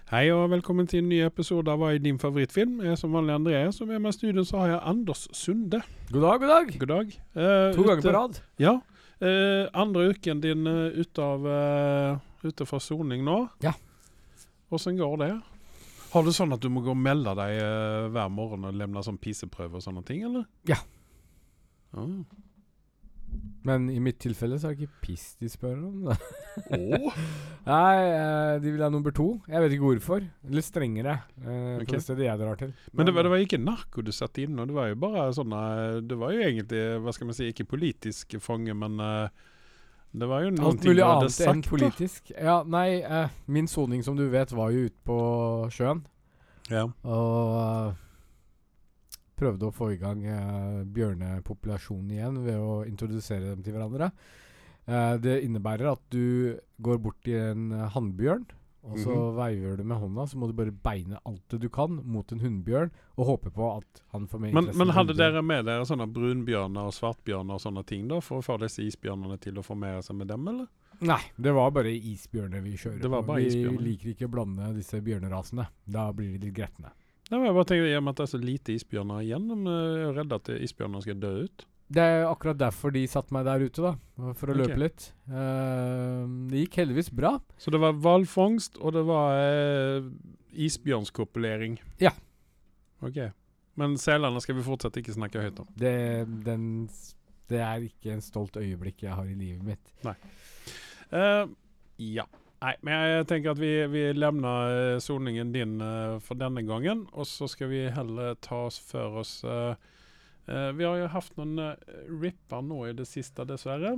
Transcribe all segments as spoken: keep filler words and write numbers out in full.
Hei og velkommen til en ny episode av Hva er din favorittfilm? Jeg er som vanlig Andreas, og med meg i studio så har jeg Anders Sunde. God dag, god dag. God dag. Eh, To ganger ute, på rad. Ja. Eh, andre uken din uh, ute, av, uh, ute fra soning nå. Ja. Hvordan går det? Har du sånn at du må gå og melde deg uh, hver morgen og lemne sånn piseprøve og sånne ting, eller? Ja. Ah. Men i mitt tilfelle så er det ikke piss de spør om. Åh? Nei, eh, de vil ha nummer to. Jeg vet ikke hvorfor. Litt strengere eh, Ok. på det stedet jeg drar til. Men det var, det var ikke narko du satt inn, og det var jo bare sånne, det var jo egentlig, hva skal man si, ikke politisk fange, men uh, det var jo noen Alt ting mulig du hadde annet enn sagt, politisk. Ja, nei, eh, min soning som du vet var jo ute på sjøen. da. Ja. Og eh, prøvde å få i gang eh, bjørnepopulasjonen igjen ved å introdusere dem til hverandre. Eh, det innebærer at du går bort til en uh, hannbjørn, og så Mhm. veiver du med hånda, så må du bare beine alt det du kan mot en hundbjørn, og håpe på at han får mer Men, interesse men for hadde hundbjørn. dere med dere sånne brunbjørner og svartbjørner og sånne ting da, for å få disse isbjørnene til å formere seg med dem, eller? Nei, det var bare isbjørner vi kjører Det var på. bare Vi isbjørner. liker ikke å blande disse bjørnerasene. Da blir de litt gretne. Nei, men jeg bare tenker, i og med at det er så lite isbjørner igjen, de er jo redde at isbjørnene skal dø ut. Det er akkurat derfor de satte meg der ute, da. For å Ok. løpe litt. Eh, det gikk heldigvis bra. Så det var hvalfangst, og det var eh, isbjørnskopulering. Ja. Ok. Men selene skal vi fortsatt ikke snakke høyt om. Det, den, s- det er ikke en stolt øyeblikk jeg har i livet mitt. Eh, ja. Nei, men jeg tenker at vi, vi lemner eh, soningen din eh, for denne gangen, og så skal vi heller ta oss for oss eh, eh, vi har jo haft noen uh, ripper nå i det siste, dessverre.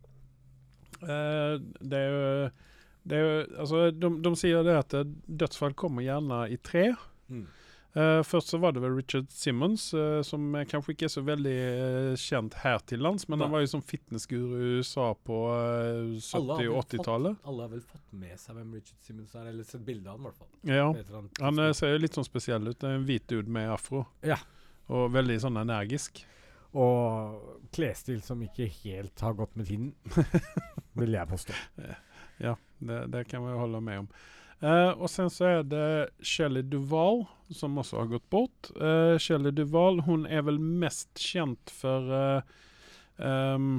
Eh, det er jo, det er jo altså, de, de sier det at eh, dødsfall kommer gjerne i tre. Eh, først så var det vel Richard Simmons, eh, som eh, kanskje ikke er så veldig eh, kjent her til lands, men Nei. han var jo som fitnessguru i U S A på eh, sytti- og åttitallet. Alle har vel fått med seg hvem Richard Simmons er, eller sett bilde av han i hvert fall. Ja, Vet han, han eh, ser jo litt sånn spesiell ut. Det er en hvit dude med afro. Ja. Og veldig sånn energisk. Og klesstil som ikke helt har gått med tiden, vil jeg påstå. Ja, det, det kan vi holde med om. Eh, og sen så er det Shelley Duvall, som også har gått bort. Eh, Shelley Duvall, hun er vel mest kjent for eh, ehm,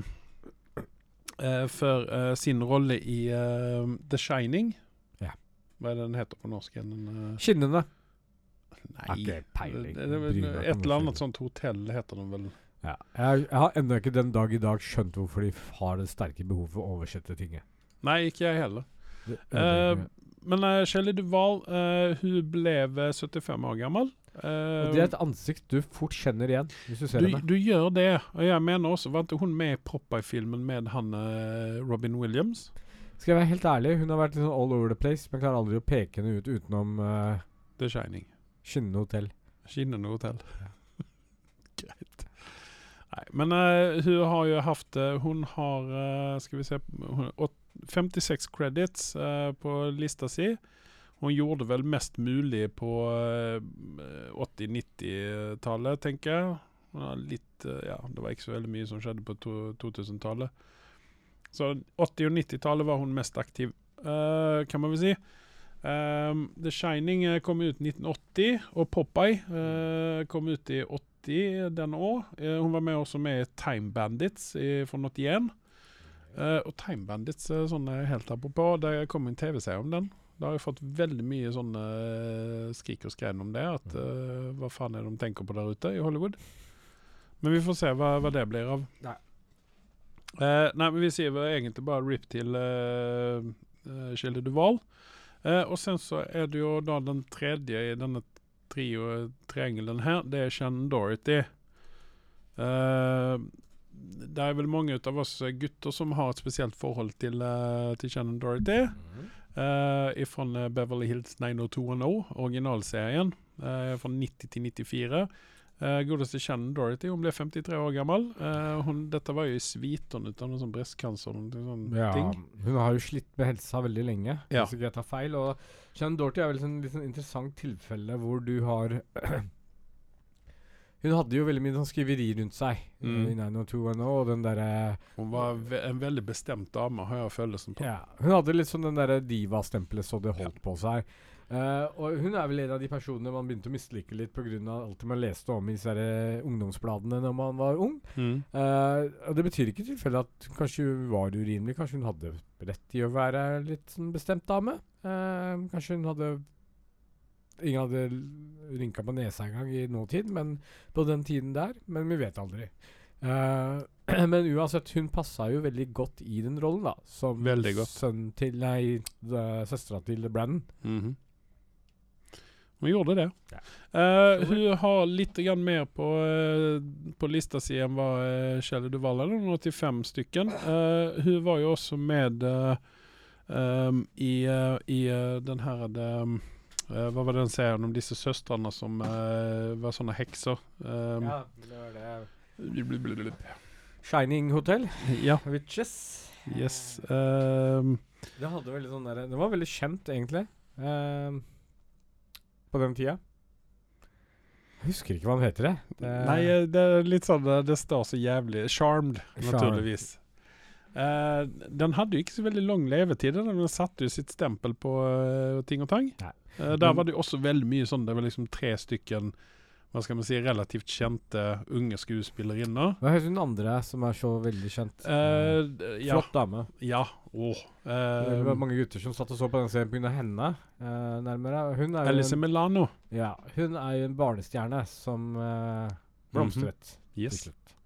eh, for eh, sin rolle i eh, The Shining. Ja. Hva er det den heter på norsk? Den, eh, Skinnende. nei, Har ikke peiling. det, det, er vel Bryr meg ikke om et eller norsk annet sånt hotell heter den vel. Ja. Jeg, jeg har ennå ikke den dag i dag skjønt hvorfor de f- har det sterke behov for å oversette ting. Nei, ikke jeg heller. Det Eh, ødelegger meg. Men uh, Shelley Duvall, uh, hun ble eh, syttifem år gammel. Eh, Og det er et ansikt du fort kjenner igjen, hvis du ser du, henne. du gjør det, og jeg mener også, var ikke hun med i Popeye-filmen med han eh, Robin Williams? Skal jeg være helt ærlig, hun har vært litt sånn all over the place, men klarer aldri å peke henne ut utenom uh, The Shining. Skinnende hotell. Skinnende hotell. Greit. Nei, men eh, hun har jo haft, eh, hun har, eh, skal vi se, hun, åt- femtiseks credits eh, på lista si. Hun gjorde vel mest mulig på eh, åtti-nitti-tallet, tenker jeg. Hun har litt, eh, ja, det var ikke så veldig mye som skjedde på to- totusen-tallet. Så åtti- og nitti-tallet var hun mest aktiv, eh, kan man vel si. Um, The Shining eh, kom ut nitten åtti, og Popeye eh, kom ut i åtti den år. Eh, hun var med også med i Time Bandits i, fra åttien. Eh, og Time Bandits er sånn eh, helt apropos. Det kom en T V-serie om den. Da har jeg fått veldig mye sånn eh, skrik og skrein om det. At eh, hva faen er det de tenker på der ute i Hollywood? Men vi får se hva, hva det blir av. Nei. Eh, nei, men vi sier vel egentlig bare rip til uh, uh, Shelley Duvall. Eh, og sen så er det jo da den tredje i denne trio, triangelen her, det er Shannon Doherty. Eh, det er vel mange av oss gutter som har et spesielt forhold til, eh, til Shannon Doherty. Uh, fra Beverly Hills nine oh two one oh, originalserien, uh, fra nitti til nittifire. Uh, godeste Shannon Doherty, hun ble femtitre år gammel. Uh, hun, dette var jo i sviten ut av noe sånn brestkancer og noen sånne Ja, ting. hun har jo slitt med helsa veldig lenge, Ja. hvis ikke jeg tar feil. Og Shannon Doherty er vel sånn litt sånn interessant tilfelle hvor du har Hun hadde jo veldig mye sånn skriveri rundt seg Mm. i nine oh two one oh, og den derre Hun var ve en veldig bestemt dame, har jeg følelsen på. ja, Hun hadde litt sånn den derre diva-stempelet så det holdt på seg. Uh, og hun er vel en av de personene man begynte å mislike litt på grunn av alt man leste om i disse her, uh, ungdomsbladene når man var ung. Mm. Uh, og det betyr ikke tilfelle at kanskje hun var urimelig. Kanskje hun hadde rett i å være litt sånn bestemt dame. Uh, kanskje hun hadde Ingen hadde rynka på nesa en gang i nåtid, men på den tiden der. Men vi vet aldri. Uh, men uansett, hun passa jo veldig godt i den rollen, da. Som veldig godt. Sønn til, nei, søstera til Brandon. Mm-hmm. Hun gjorde det. Ja. Uh, hun har litt grann mer på, uh, på lista si enn hva uh, Shelley Duvall hadde, åttifem stykken. Uh, hun var jo også med uh, um, i, uh, i uh, den her um, uh, hva var den serien om disse søstrene som uh, var sånne hekser? Um, ja, det var det. Blablabla. Shining Hotel. Ja. Witches. Yes. Um, det hadde veldig sånn der, det var veldig kjent, egentlig. Um, på den tida. Jeg husker ikke hva han heter det. det Nei, det er litt sånn, det står så jævlig Charmed, naturligvis. Uh, den hadde jo ikke så veldig lang levetid. Den satte jo sitt stempel på uh, ting og tang. Uh, der var det jo også veldig mye sånn, det var liksom tre stykken, hva skal man si, relativt kjente unge skuespillerinner. Hva heter den andre som er så veldig kjent? Uh, ja. Flott dame. Ja, åh. Uh, det var mange gutter som satt og så på den serien på grunn av henne, uh, nærmere. Hun er Alice en, Milano. Ja, hun er jo en barnestjerne som uh, blomstret. Mm-hmm. Yes.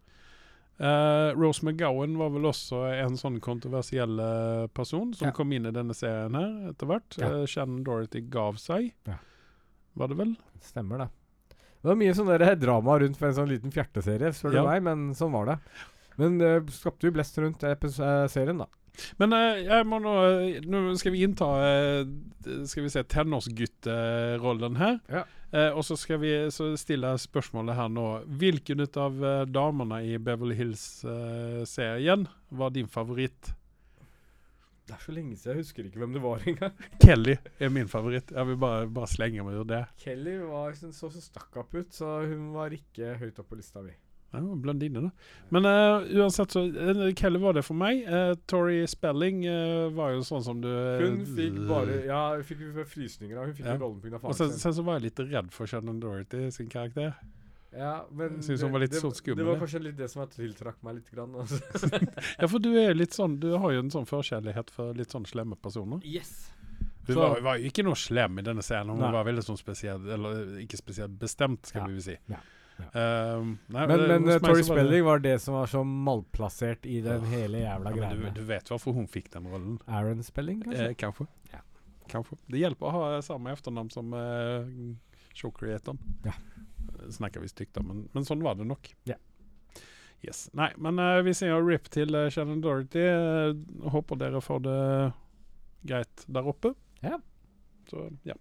Uh, Rose McGowan var vel også en sånn kontroversiell uh, person som ja. kom inn i denne serien her etter hvert. Ja. Uh, Shannon Doherty gav seg. Ja. Var det vel? Stemmer det. Det var mye sånn der drama rundt for en sånn liten fjerteserie, spør du ja. meg, men sånn var det. Men det uh, skapte jo blest rundt uh, serien, da. Men uh, jeg må nå Nå skal vi innta uh, skal vi se tenårsgutterollen her. Ja. Uh, og så skal vi så stille spørsmålet her nå. Hvilken ut av uh, damene i Beverly Hills-serien uh, var din favoritt? Det er så lenge siden, jeg husker ikke hvem det var engang. Kelly er min favoritt. Jeg vil bare, bare slenge meg ur det. Kelly var sånn, så så stakk opp ut, så hun var ikke høyt opp på lista mi. Ja, blondine da. Men uh, uansett så, uh, Kelly var det for meg. Uh, Tori Spelling uh, var jo sånn som du... Uh, hun fikk bare, ja, hun fikk frysninger da. Hun fikk ja. rollen på grunn av faren sin. Og sen, sen så var jeg litt redd for Shannon Doherty sin karakter. Ja, men jeg synes hun var litt det, sånn skummel. Det var kanskje litt det som har tiltrakk meg litt grann. Altså. Ja, for du er litt sånn, du har jo en sånn forskjellighet for litt sånn slemme personer. Yes. Hun var, var jo ikke noe slem i denne scenen, hun nei. var veldig sånn spesiell, eller ikke spesielt bestemt, skal ja. vi si. Ja. Ja. Um, nei, men men uh, Tori Spelling var det som var så malplassert i den ja. hele jævla ja, greia. Du, du vet hvorfor hun fikk den rollen. Aaron Spelling, kanskje? Eh, kanskje. Ja. kanskje. Det hjelper å ha samme efternavn som uh, show-creatoren. Ja. Snakker vi stygt om, men, men sånn var det nok. Ja. Yes. Nei, men uh, vi ser jo rip til uh, Shannon Doherty. Uh, håper dere får det greit der oppe. Ja. Så, ja.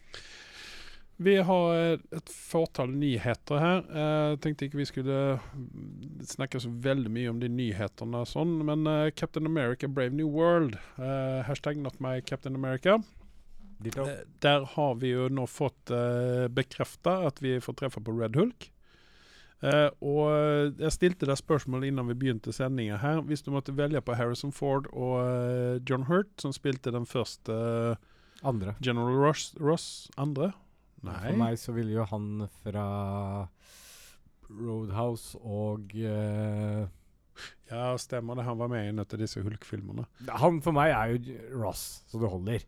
Vi har et fåtall nyheter her. Jeg uh, tenkte ikke vi skulle snakke så veldig mye om de nyhetene og sånn, men uh, Captain America Brave New World, uh, hashtag not my Captain America. Uh, der har vi jo nå fått uh, bekreftet at vi får treffe på Red Hulk. Uh, og jeg stilte deg spørsmål innan vi begynte sendingen her. Hvis du måtte velge på Harrison Ford og uh, John Hurt, som spilte den første uh, andre. General Ross, Ross andre? Nei. For meg så ville jo han fra Roadhouse og uh, ja, stemmer det. Han var med i en av disse Hulk-filmerne. Han for meg er jo Ross, så det holder.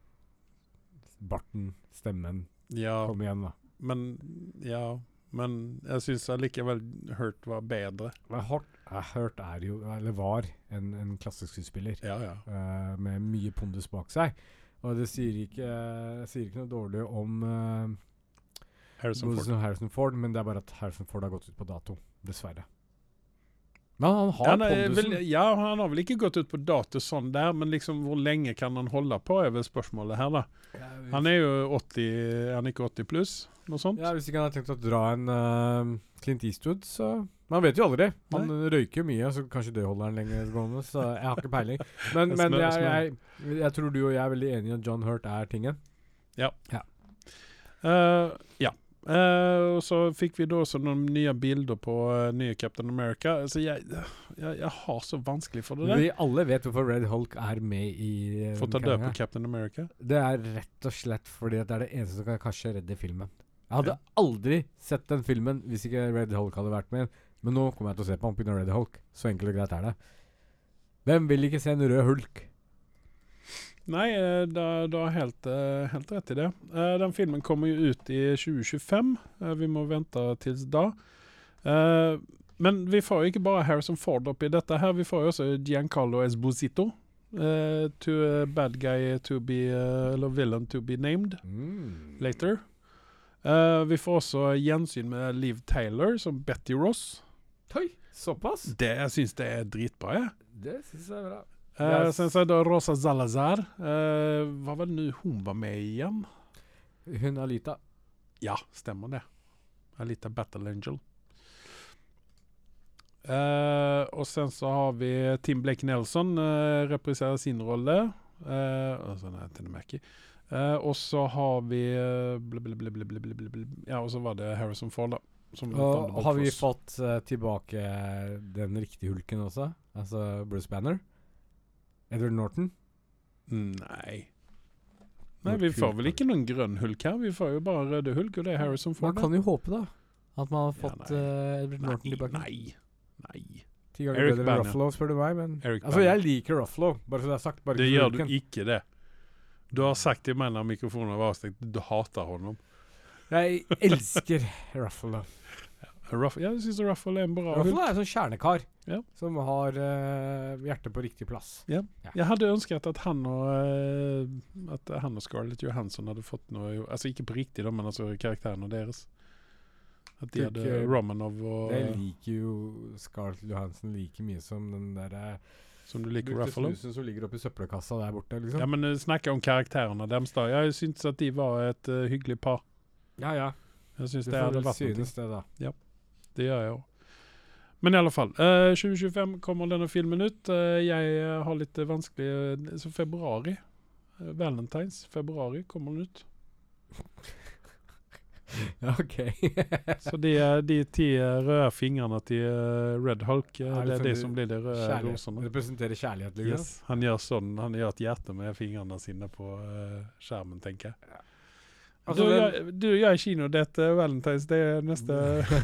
Barten, stemmen. Ja, kom igjen da. Men, ja, men jeg synes allikevel Hurt var bedre. Men Hurt, Hurt er jo, eller var, en, en klassisk skuespiller. Ja, ja. Uh, med mye pondus bak seg. Og det sier ikke, uh, sier ikke noe dårlig om uh, Harrison, Ford. Harrison Ford, men det er bare at Harrison Ford har gått ut på dato, dessverre. Men han har han er, pondusen. Vel, ja, han har vel ikke gått ut på dato sånn der, men liksom hvor lenge kan han holde på er vel spørsmålet her da. Ja, han er jo åtti, er han ikke åtti pluss, noe sånt? Ja, hvis ikke han har tenkt å dra en uh, Clint Eastwood, så... Man vet jo aldri. Han Nei. røyker mye, så kanskje det holder han lenger gående, så jeg har ikke peiling. Men, men jeg, jeg, jeg tror du og jeg er veldig enige at John Hurt er tingen. Ja. Ja. Uh, ja. eh, och så fick vi då så några nya bilder på uh, nya Captain America. Alltså jag, jag, jag har så vanskelig for det der. Vi alle vet hvorfor Red Hulk er med i uh, For å ta død på Captain America. Det er rett og slett fordi at det er det eneste som kan kanskje redde filmen. Jeg hadde ja. aldri sett den filmen hvis ikke Red Hulk hadde vært med. Men nå kommer jeg til å se på han på Red Hulk. Så enkelt og greit er det. Hvem vil ikke se en rød Hulk? Nei, du har helt, helt rett i det. Den filmen kommer jo ut i tjue tjuefem. Vi må vente til da. Men vi får jo ikke bare Harrison Ford opp i dette her. Vi får jo også Giancarlo Esposito. To a bad guy to be, eller villain to be named mm. later. Vi får også gjensyn med Liv Tyler som Betty Ross. Oi, såpass? Det, jeg synes det er dritbra, ja. Det synes jeg er bra. Uh, yes. Sen så är det Rosa Salazar. Uh, vad var det nu hon var med igen? Hun Alita. Ja, stämmer det. Alita Battle Angel. Uh, och sen så har vi Tim Blake Nelson uh, representerar sin rolle. Uh, och så är det Mackie. Uh, och så har vi uh, blablabla, ja, och så var det Harrison Ford då, som och har vi fått uh, tillbaka den riktiga Hulken också? Alltså Bruce Banner? Edward Norton? Nej. Nej, vi får väl inte någon grön Hulk här. Vi får ju bara röda Hulk och det är Harrison Ford. Man kan ju hoppa då. Att man har fått ja, uh, Edward Norton tillbaka. Nej, nej. Eric Banner. Ruffalo spør du meg, men... Eric altså, jeg liker Ruffalo. Bare så det er sagt. Bare det gjør du ikke det. Du har sagt til meg når mikrofonen var avstengt, du hater honom. Jeg elsker Ruffalo. Ruff, ja, jeg synes Ruffalo er en bra Ruffalo er en sånn kjernekar ja. Som har uh, hjertet på riktig plass. Ja. Ja. Jeg hadde ønsket at han og uh, at han og Scarlett Johansson hadde fått noe, altså ikke på riktig da, men altså karakterene deres. At de hadde uh, Romanov og... Jeg liker jo Scarlett Johansson like mye som den der... Som du liker Ruffalo? Snusen som ligger oppe i søppelkassa der borte, liksom. Ja, men uh, snakke om karakterene deres da. Jeg synes at de var et uh, hyggelig par. Ja, ja. Jeg synes det, det hadde vært synes det da. Ja. Det gjør jeg også. Men i alle fall, uh, tjue tjuefem kommer denne filmen ut. Uh, jeg uh, har litt vanskelig... Uh, så februari. Uh, Valentines. Februari kommer den ut. Ok. så de, de ti røde fingrene til uh, Red Hulk, uh, det er det som blir de røde rosene. Representerer kjærlighet, liksom. Yes. Han gjør sånn, han gjør et hjerte med fingrene sine på uh, skjermen, tenker jeg. Ja. Altså, du, jeg, du gjør kino, dette Valentines, det er neste...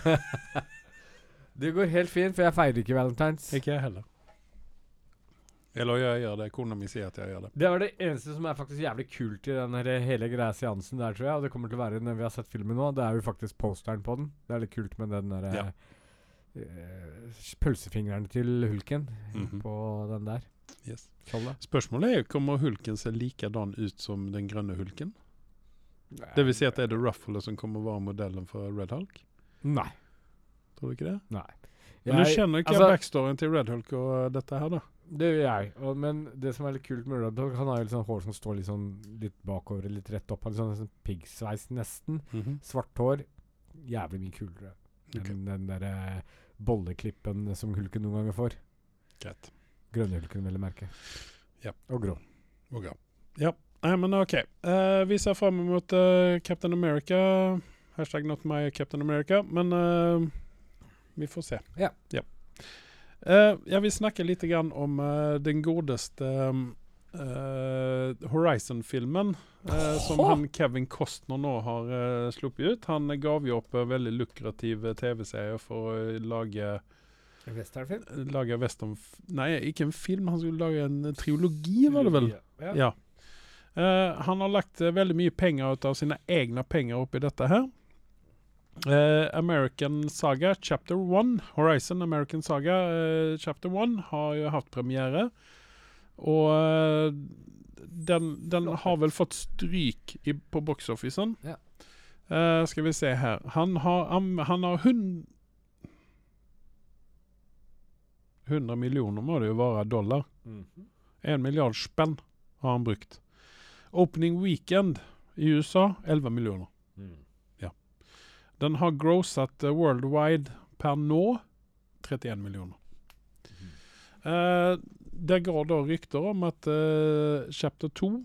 Det går helt fint, for jeg feirer ikke Valentines. Ikke jeg heller. Eller jeg gjør det, kona mi sier at jeg gjør det. Det var det eneste som er faktisk jævlig kult i denne hele greia seansen der, tror jeg, og det kommer til å være når vi har sett filmen nå, det er jo faktisk posteren på den. Det er litt kult med den der... Ja. Uh, pølsefingrene til Hulken mm-hmm. på den der. Yes. Spørsmålet er jo, kommer Hulken se likadan ut som den grønne Hulken? Nej, det vill säga att det är det Ruffalo som kommer vara modellen för Red Hulk? Nej. Tror du inte det? Nej. Men du känner inte alltså, backstoryn till Red Hulk och uh, detta här då? Det gör jag. Och, men det som är lite kul med Red Hulk, han har ju liksom hår som står liksom lite bakover, lite rätt upp. Han har liksom piggsveis nästan. Mm-hmm. Svart hår. Jävligt mycket kulare. Okay. Den, den där uh, bolleklippen som Hulken någon gånger får. Gött. Gröna Hulken vill jag märka. Ja. Och grå. Och grå. Ja. Nej, men okej. Okay. Uh, vi ser fram emot uh, Captain America. Hashtag not my Captain America. Men uh, vi får se. Ja. Ja. Uh, jag vill snacka lite grann om uh, den godaste um, uh, Horizon-filmen uh, som han Kevin Costner nå har uh, sluppet ut. Han gav jo opp en veldig lukrativ uh, tv-serie for å uh, lage Westernfilm? Uh, lage western... Nei, ikke en film. Han skulle lage en uh, trilogi, var det vel? Ja. Ja. Uh, han har lagt uh, veldig mye penger ut av sine egne penger oppi dette her. Uh, American Saga Chapter one, Horizon American Saga uh, Chapter one har jo hatt premiere. Og uh, den, den har vel fått stryk i, på box-officen. Ja. Uh, skal vi se her. Han har, um, han har hund... hundra millioner må det jo være dollar. Mm-hmm. En milliard spenn har han brukt. Opening weekend i U S A, elva millioner. Mm. Ja. Den har grossat uh, worldwide per nå trettioen millioner. Mm. Uh, det går då rykter om att uh, Chapter two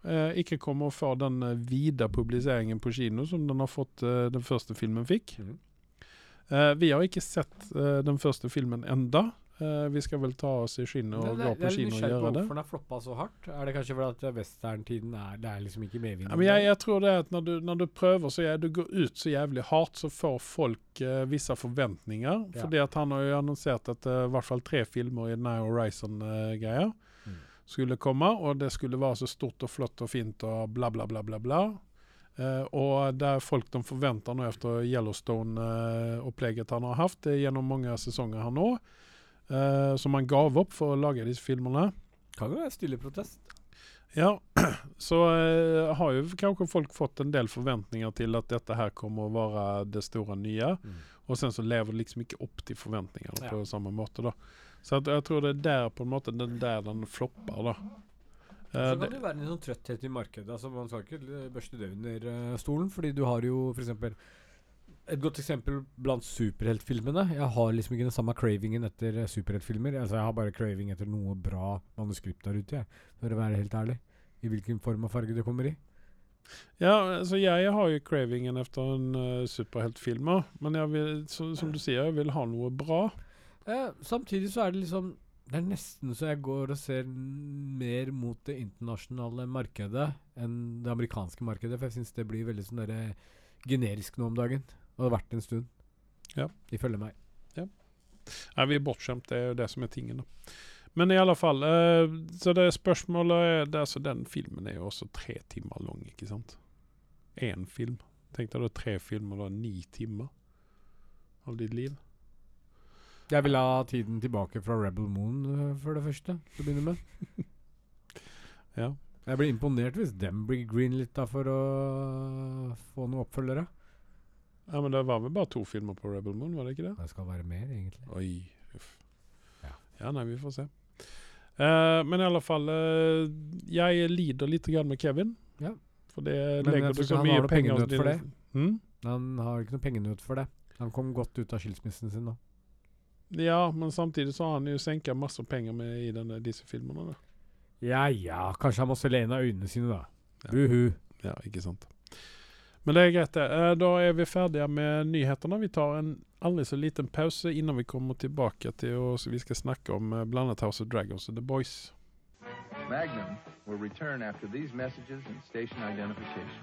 eh, ikke kommer å få den eh, vida publiseringen på kino som den har fått eh, den første filmen fikk. Mhm. Eh, vi har ikke sett eh, den første filmen enda. Eh, vi skal vel ta oss i skinnet og Men gå det- på jeg er litt kino og nysgjerrig på gjøre det. hvorfor den har floppa så hardt. Er det kanskje fordi at westerntiden er, det er liksom ikke medvind? Ja, men jeg, jeg tror det er at når du, når du prøver så er, du går ut så jævlig hardt, så får folk eh, visse forventninger. Ja. Fordi at han har jo annonsert at eh, i hvert fall tre filmer i denne Horizon-greia Mm. skulle skulle komme, og det skulle være så stort og flott og fint og bla bla bla bla bla. Eh, og der folk de forventer nå efter Yellowstone-opplegget han har haft, det er gjennom mange sesonger her nå, eh, som han gav opp for å lage disse filmene. Kan jo være stille protest. Ja, så eh, har jo kanskje folk fått en del forventninger til at dette her kommer å være det store nye, Mm. og sen så lever det liksom ikke opp til forventningene Ja. på samme måte da. Så at jeg tror det er der på en måte, det er der den flopper da. Eh, Så kan det, det være en sånn trøtthet i markedet. Altså Man skal ikke eh, børste det under eh, stolen, fordi du har jo for eksempel et godt eksempel blant superheltfilmene. Jeg har liksom ikke den samme cravingen etter eh, superheltfilmer. Altså Jeg har bare craving etter noe bra manuskript der ute, jeg, for å være helt ærlig. I hvilken form og farge det kommer i. ja, altså jeg har jo cravingen efter en uh, superheltfilmer, men jeg vil, så, som du sier, jeg vil ha noe bra. Eh, samtidig så er det liksom Det er nesten så jeg går og ser n- mer mot det internasjonale markedet enn det amerikanske markedet, for jeg syns det blir veldig sånn derre generisk nå om dagen. Og det har vært en stund. Ja. De følger meg. Nei, vi er bortskjemt, det er jo det som er tingen da. Men i alle fall, eh, så det spørsmålet er, det, altså den filmen er jo også tre timer lang, ikke sant? En film. Tenk deg da tre filmer, da ni timer av ditt liv. Jeg vil ha tiden tilbake fra Rebel Moon øh, for det første, til å begynne med. Ja. Jeg blir imponert hvis dem blir greenlit da for å få noen oppfølgere. Ja, men det var vel bare to filmer på Rebel Moon, var det ikke det? Det skal være mer, egentlig. Oi, uff. Ja. Ja, nei, vi får se. Eh, men i alle fall, eh, jeg lider litt grann med Kevin. Ja. For det Men legger jeg du tror så ikke han mye har noe penger pengenød for dine- Mm? Han har ikke noe pengenød for det. Han kom godt ut av skilsmissen sin nå. Ja, men samtidig så har han jo senket masse penger med i denne, disse filmene da. Ja ja, kanskje han må selge en av øynene sine, da. Ja. Buhu. Ja, ikke sant. Men det er greit det. Eh, Da er vi ferdige med nyhetene. Vi tar en aldri så liten pause innan vi kommer tilbake til oss. Vi skal snakke om eh, blant annet House of Dragons og The Boys. Magnum will return after these messages and station identification.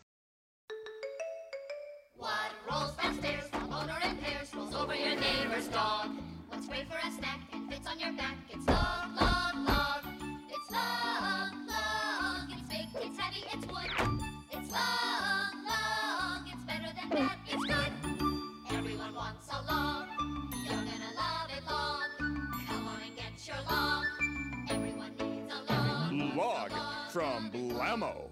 What rolls downstairs from motor and pairs rolls over your neighbor's dog? What's great for a snack and fits on your back? It's long, long, long. It's long, long. It's big, it's heavy, it's wood. It's long, long. It's better than that, it's good. Everyone wants a long. You're gonna love it long. Come on and get your long. Everyone needs a long. Log from Blammo.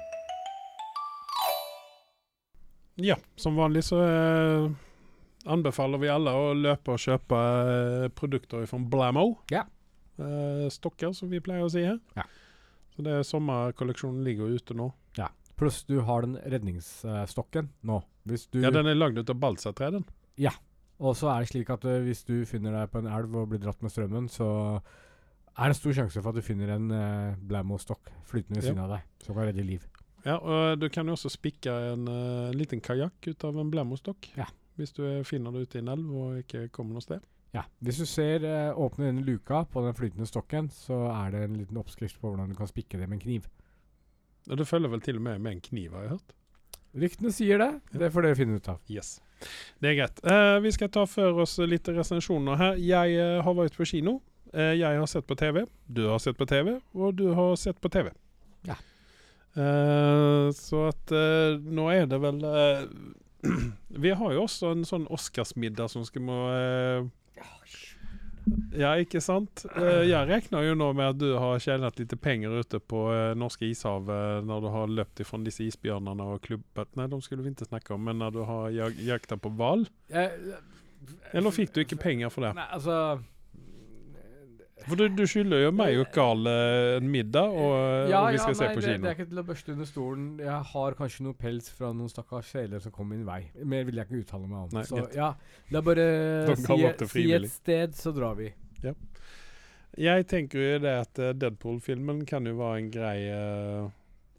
Ja, som vanlig så eh, anbefaler vi alle å løpe og kjøpe eh, produkter fra Blammo. Ja. Eh, stokker, som vi pleier å si her. Ja. Så det er sommerkolleksjonen ligger ute nå. Ja. Pluss du har den redningsstokken nå. Hvis du, Ja, den er lagd ut av balsatré, den. og så er det slik at øh, hvis du finner deg på en elv og blir dratt med strømmen, så er det en stor sjanse for at du finner en uh, Blammo-stokk flytende ved Ja. siden av deg, som kan redde liv. Ja, og du kan jo også spikke en uh, liten kajakk ut av en Blammo-stokk. Ja. Hvis du er- finner det ute i en elv og ikke kommer noe sted. Ja. Hvis du ser uh, åpne denne luka på den flytende stokken, så er det en liten oppskrift på hvordan du kan spikke det med en kniv. Og det følger vel til og med med en kniv, har jeg hørt. Ryktene sier det. Ja. Det får dere finne ut av. Yes. Det er greit. Eh, vi skal ta for oss litt resensjoner her. Jeg eh, har vært på kino. Eh, jeg har sett på T V. Du har sett på T V. Og du har sett på T V. Ja. Eh, så at eh, nå er det vel eh, Vi har jo også en sånn Oscarsmiddag som skal må eh, Ja, ikke sant? Eh, jeg regner jo nå med at du har tjent litt penger ute på eh, norske ishavet når du har løpt ifrån disse isbjørnene og klubbet. Nei, de skulle vi ikke snakke om, men når du har jag jakta på val. Eller fikk du ikke penger for det? Nei, altså For du, du skylder jo meg og Karl eh, en middag, og, ja, og vi skal ja, se nei, på det, det kino. er ikke til å børste under stolen. Jeg har kanskje noe pels fra noen stakkars seler som kom min vei. Mer vil jeg ikke uttale meg om. Nei, så greit. ja, det er bare De si, kommer opp til si frivillig. et sted, så drar vi. Jeg tenker jo det at eh, Deadpool-filmen kan jo være en grei eh,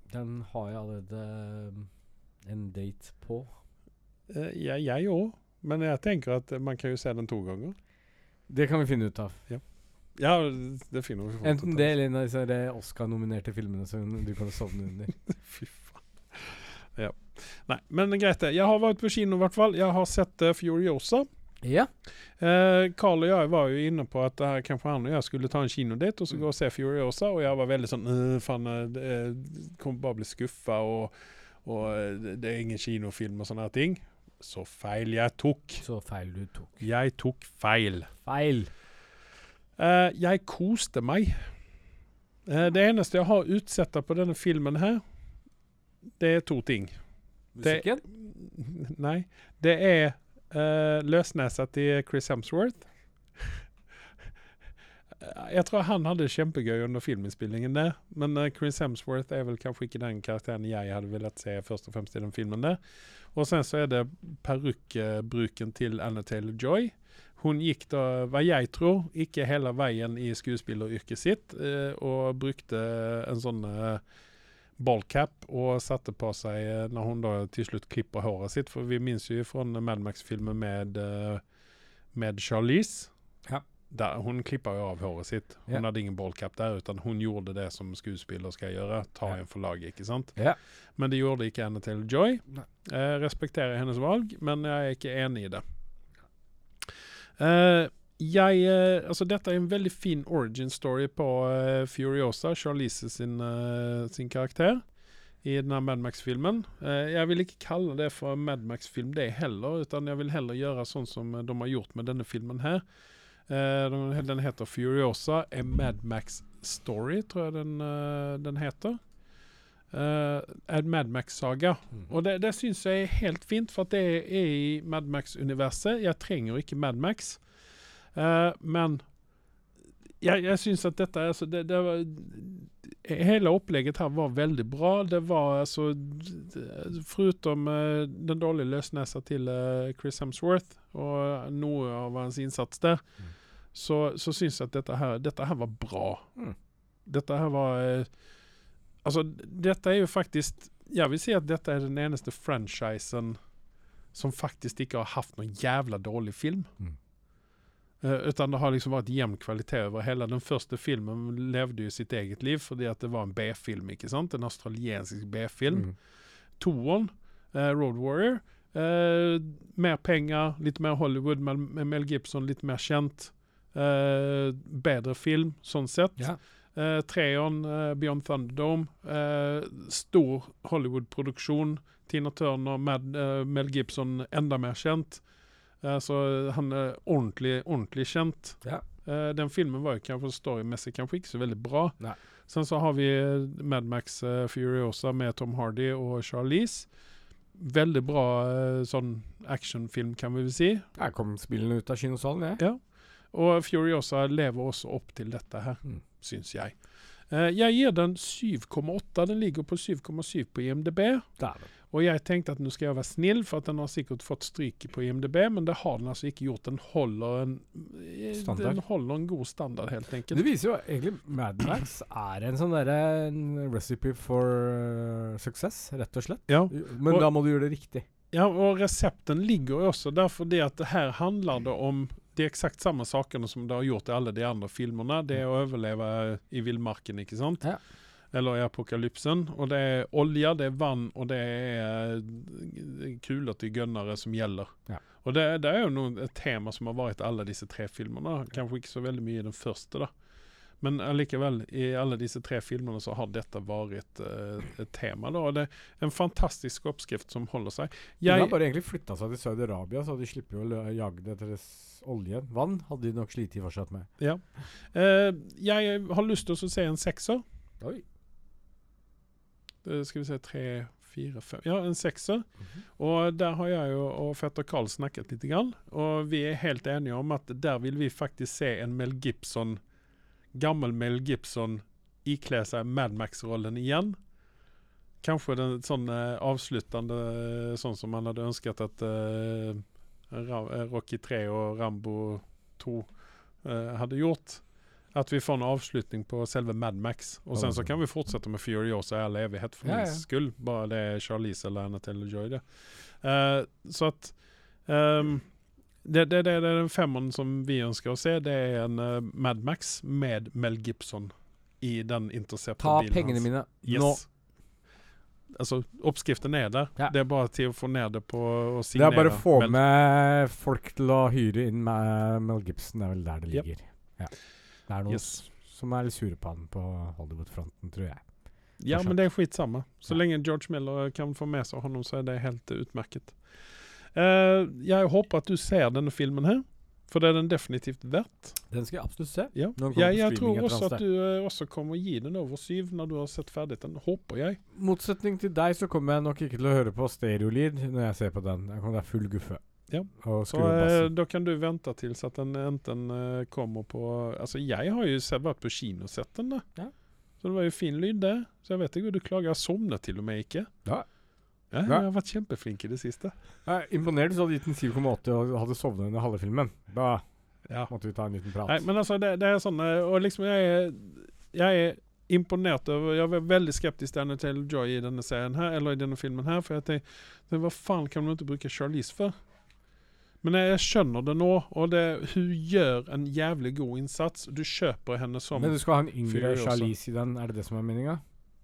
Den har jeg allerede um, en date på. Eh, ja, jeg òg. Men jeg tenker at man kan jo se den to ganger. Det kan vi finne ut av. Ja, det finner vi fort Enten ut av. det eller en av disse der Oscar-nominerte filmene som du kan sovne under. Fy faen. Ja. Nei, men greit det. Jeg har vært på kino i hvert fall. Jeg har sett uh, Furiosa. Ja. Eh, Carl og jeg var jo inne på at uh, kanskje han og jeg skulle ta en kinodate og så Mm. gå og se Furiosa, og jeg var veldig sånn uh, faen, uh, det uh, kommer bare bli skuffa, og, og uh, det er ingen kinofilm og sånne her ting. Så feil jeg tok. Så feil du tok. Jeg tok feil. Feil. Eh, jeg koste meg. Eh, det eneste jeg har utsett på denne filmen her, det er to ting. Musikken? Det, nei, det er uh, løsnesa til Chris Hemsworth. Jeg tror han hadde kjempegøy under filminnspillingen der, men uh, Chris Hemsworth er vel kanskje ikke den karakteren jeg hadde villet se først og fremst i den filmen der. Og sen så er det perukkbruken til Anna Taylor-Joy. Hun gikk da, hva jeg tror, ikke hele veien i skuespilleryrket sitt, uh, og brukte en sånn uh, ballcap og satte på seg uh, når hun da til slutt klipper håret sitt, for vi minns jo fra Mad Max-filmen med, uh, med Charlize. Ja. Der, hun klipper jo av håret sitt. Hun Ja. hadde ingen ballcap der, utan hun gjorde det som skuespiller skal gjøre. Ta Ja. en for laget, ikke sant? Ja. Men det gjorde ikke Anna Taylor-Joy. Nei. Jeg respekterer hennes valg, men jeg er ikke enig i det. Eh, jeg, eh, altså dette er en veldig fin origin story på eh, Furiosa, Charlize sin, eh, sin karakter i denne Mad Max-filmen. Eh, jeg vil ikke kalle det for Mad Max-film det heller, utan jeg vil heller gjøre sånn som de har gjort med denne filmen her. Eh, den, den heter Furiosa, A Mad Max Story, tror jeg den, eh, den heter. Uh, en Mad Max-saga. Mhm. Og det, det synes jeg er helt fint, for at det er, er i Mad Max-universet. Jeg trenger ikke Mad Max. Uh, men jeg, jeg synes at dette er altså, det, det var, hele opplegget her var veldig bra. Det var altså d- Foruten uh, den dårlige løsnesa til uh, Chris Hemsworth og noe av hans innsats der, Mm. så, så synes jeg at dette her, dette her var bra. Mm. Dette her var uh, Altså, dette er jo faktisk Jeg vil si at dette er den eneste franchisen som faktisk ikke har hatt noen jævla dårlig film. Mm. Uh, utan det har liksom vært jevn kvalitet over hele. Den første filmen levde jo sitt eget liv fordi at det var en B-film, ikke sant? En australiensisk B-film. Mm. Toeren, uh, Road Warrior. Uh, mer penger, litt mer Hollywood med, med Mel Gibson, litt mer kjent. Uh, bedre film, sånn sett. Ja. Uh, Treon, uh, Beyond Thunderdome. Uh, stor Hollywood-produksjon. Tina Turner, Mad, uh, Mel Gibson, enda mer kjent. Uh, så han er ordentlig, ordentlig kjent. Ja. Uh, den filmen var jo kanskje storymessig kanskje ikke så veldig bra. Nei. Sen så har vi uh, Mad Max uh, Furiosa med Tom Hardy og Charlize. Veldig bra uh, sånn actionfilm, kan vi vel si. Jeg kom spillene ut av kinosalen, jeg. Ja. Og Furiosa lever også opp til dette her, Mm. syns jeg. Eh, jeg gir den syv komma åtte. Den ligger på syv komma syv på I M D B. Dæven. Og jeg tenkte at nå skal jeg være snill, for at den har sikkert fått stryk på I M D B, men det har den altså ikke gjort. Den holder en, eh, Standard. den holder en god standard, helt Det enkelt. viser jo egentlig Mad Max er en sånn derre en recipe for uh, success, rett og slett. Ja. Men Og- da må du gjøre det riktig. Ja, og resepten ligger jo også der, fordi at det her handler det om de eksakt samme sakene som det har gjort i alle de andre filmene. Det er å overleve i villmarken, ikke sant? Ja. Eller i apokalypsen. Og det er olje, det er vann, og det er eh, kuler til gønnere som gjelder. Ja. Og det, det er jo noe, et tema som har vært i alle disse tre filmene. Kanskje ikke så veldig mye i den første, da. Men allikevel, i alle disse tre filmene så har dette vært uh, et tema. Da. Og det er en fantastisk oppskrift som holder seg. De Jeg, har bare egentlig flytta seg til Saudi-Arabia, så de slipper jo å lø- jage det etter s- olje. Vann hadde de nok slitt i fortsatt med. ja. Eh, jeg har lyst til å se en sekser. Oi. Det skal vi se, tre, fire, fem. Ja, en sekser. Og der har jeg jo og Fetter Karl snakket litt grann. Og vi er helt enige om at der vil vi faktisk se en Mel Gibson, gammel Mel Gibson, ikle seg Mad Max-rollen igjen. Kanskje den sånn eh, avsluttende, sånn som man hadde ønsket at eh, Ra- eh, Rocky tre og Rambo to eh, hadde gjort. Att vi får en avslutning på selve Mad Max. Och sen så kan vi fortsätta med Furiosa i all evighet för Ja, min ja. skull. Bara det är Charlize eller Anna Taylor-Joy det. Eh, så att ehm, det, det, det är den femmon som vi önskar att se. Det är en uh, Mad Max med Mel Gibson i den Ta Interceptor-bilen. pengene hans. mine Yes. nå. Alltså uppskriften är där. Ja. Det är bara till att få ner det på och Det signera. er bare å få Mel- med folk til å hyre inn med Mel Gibson. Det er vel der det Yep. ligger. Ja. Det er noen Yes. s- som er litt sure på han på Hollywood-fronten, tror jeg. Ja, Fortsatt. men det är skitsamma. Så Ja. länge George Miller kan få med sig honom så är det helt utmärket. Uh, jag hoppas att du ser den filmen här. För det är den definitivt värt. Den skal jeg absolutt se. Ja. Når den kommer Ja, på jag streaming tror et också eller att annet du uh, också kommer ge den över syv när du har sett färdigt den. Hoppas jag. sted. Motsetning til deg så kommer jeg nok ikke til å høre på stereolyd når jeg ser på den. Jeg kommer til å være full guffe. Ja. Og Så skru opp uh, bassen. då kan du vänta tills att den inte uh, kommer på... Alltså jag har ju sett, varit på kino och sett den där. Ja. Så det var ju fin lyd där. Så jag vet inte hur du klagar. Jag somnade till och med inte. Ja. Ja, Ja. jag har varit kämpeflink i det sista. Jeg er imponert hvis du hadde gitt den syv komma åtte og hadde sovnet under halve filmen. Da Ja. måtte vi ta en liten prat. Nej, men alltså det, det är sån, och liksom jag är, jag är imponerad över, jag var väldigt skeptisk till Anna Taylor-Joy i den här serien här, eller i den här filmen här, för jag tänkte, vad fan kan man inte bruka Charlize för? Men när jag känner det nå, och det, hur gör en jävligt god insats, du köper henne som, Men du skal ha en yngre Furiosa. Charlize i den, er det det som er meninga?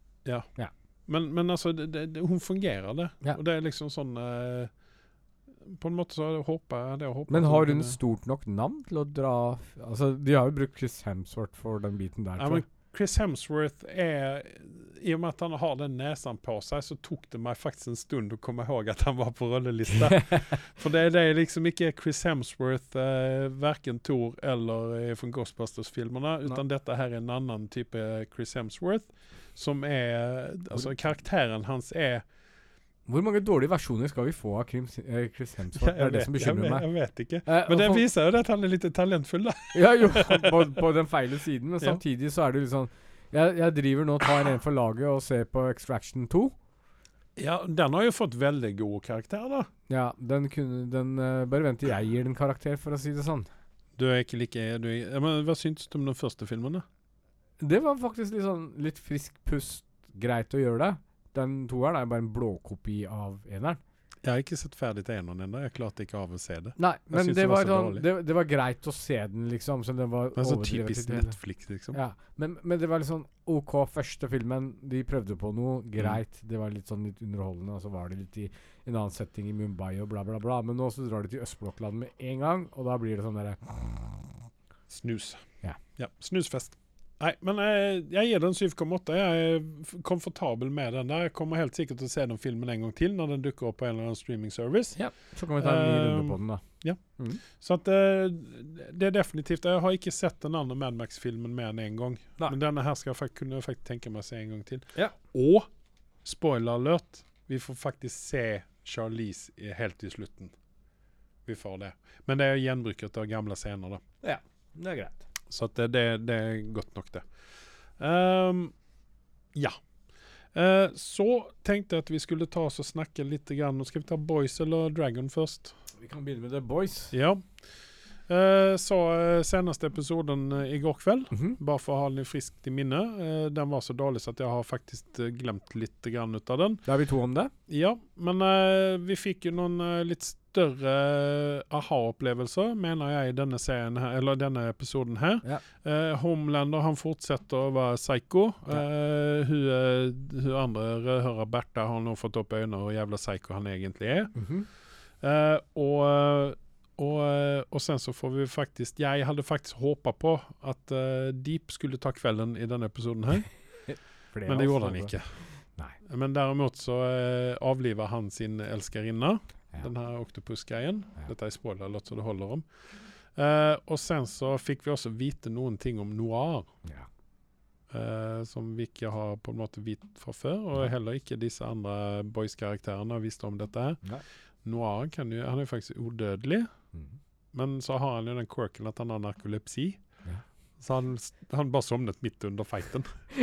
men, men alltså det, det, det, hon fungerar det, Ja. och det är liksom sån, eh, på en måte så hopper jeg det, og håper Men at har hun hun kunne- stort nok navn til å dra f- Altså, de har jo brukt Chris Hemsworth for den biten der, Ja, tror men jeg. Chris Hemsworth är, i och med att han har den näsan på sig, så tog det mig faktiskt en stund att komma ihåg att han var på rollelista. För det, det är liksom inte Chris Hemsworth, eh, varken Thor eller eh, från Ghostbusters-filmerna, utan detta här är en annan typ av Chris Hemsworth, som är, alltså karaktären hans är... Hvor mange dårlige versjoner skal vi få av Chris, eh, Chris Hemsworth? Det er det som jag, bekymrer vet, meg. jag vet inte. Eh, Men det og for- visar ju att han är lite talentfull da. Ja, jo, på, på den feile siden, men Ja. samtidig så er det litt sånn jeg, jeg driver nå og tar en for laget og ser på Extraction to. Ja, den har ju fått väldigt god karaktär då. Ja, den kunne den eh, Bare vent til jeg gir den karakter, for å si det sånn. Du är inte lika... Du är, ja, men vad syns du om den första filmen då? Det var faktisk litt sånn litt frisk pust, greit å gjøre det. Den toeren er bare en blåkopi av eneren. Jag har inte sett färdigt en och enda. Jag klarte inte av att se det. Nei, men syns det det var var, så sånn, dårlig. det, det var greit å se den, liksom. Så den var Alltså overdrevet typiskt litt. Netflix liksom. Ja, men, men det var litt sånn OK første filmen. De prøvde på noe Mm. greit. Det var litt sånn litt underholdende, og så var det litt i en annen setting i Mumbai og bla, bla, bla. Men nå så drar de til østblokkland med en gang, og da blir det sånn derre Snus. Ja. Ja, snusfest. Nej, men eh, jag ger den syv komma åtta. Jag är f- komfortabel med den där. Jag kommer helt säkert att se den filmen en gång till när den dyker upp på en eller annan streaming service. Ja, så kan vi ta en ny Ehm, runde på den, da. ja. Mm. Så att eh, det är definitivt. Jag har inte sett den andra Mad Max-filmen mer än en gång. Nej. Men denna här ska jag fakt- kunna faktiskt tänka mig att se en gång till. Ja. Och, spoiler alert, vi får faktiskt se Charlize i- helt i slutten. Vi får det. Men det är genbruket av gamla scener då. Ja, det er greit. Så att det, det, det är gott nog det. Ehm, ja. Eh, så tänkte jag att vi skulle ta oss och snacka lite grann. Ska vi ta Boys eller Dragon först? Vi kan begynne med The Boys. Ja. Eh, så eh, senaste episoden eh, igår kväll. Mhm. Bara för att ha den friskt i minne. Eh, den var så dålig så att jag har faktiskt eh, glömt lite grann utav den. Da er vi to om det. Ja, men eh, vi fick ju någon eh, lite större eh, aha-upplevelse menar jag i denna serien här, eller denna episoden här. Ja. Eh, Homelander han fortsätter att vara psycho. Ja. Eh, hur, eh, hur andra rödhåriga Berta har nog fått upp ögonen och jävla psycho han egentligen är. Mhm. Eh, och, och, och sen så får vi faktiskt, jag hade faktiskt hoppat på att eh, Deep skulle ta kvällen i den episoden här. Flere Men det av oss gjorde han hadde- inte. Nej. Men däremot så eh, avlivar han sin älskarinna. Ja. Den här octopus-grejen. Ja. Detta är spoiler, låt så det håller om. Eh, och sen så fick vi också vite någonting om Noir. Ja. Eh, som vilka har på något vit för för och Ja. heller inte dessa andra boys-karaktärerna visste om detta här. Nei. Noir kan ju, han är faktiskt odödlig. Mhm. Men så har han ju den quirken att han har narkolepsi. Ja. Så han, han bara somnat mitt under fighten.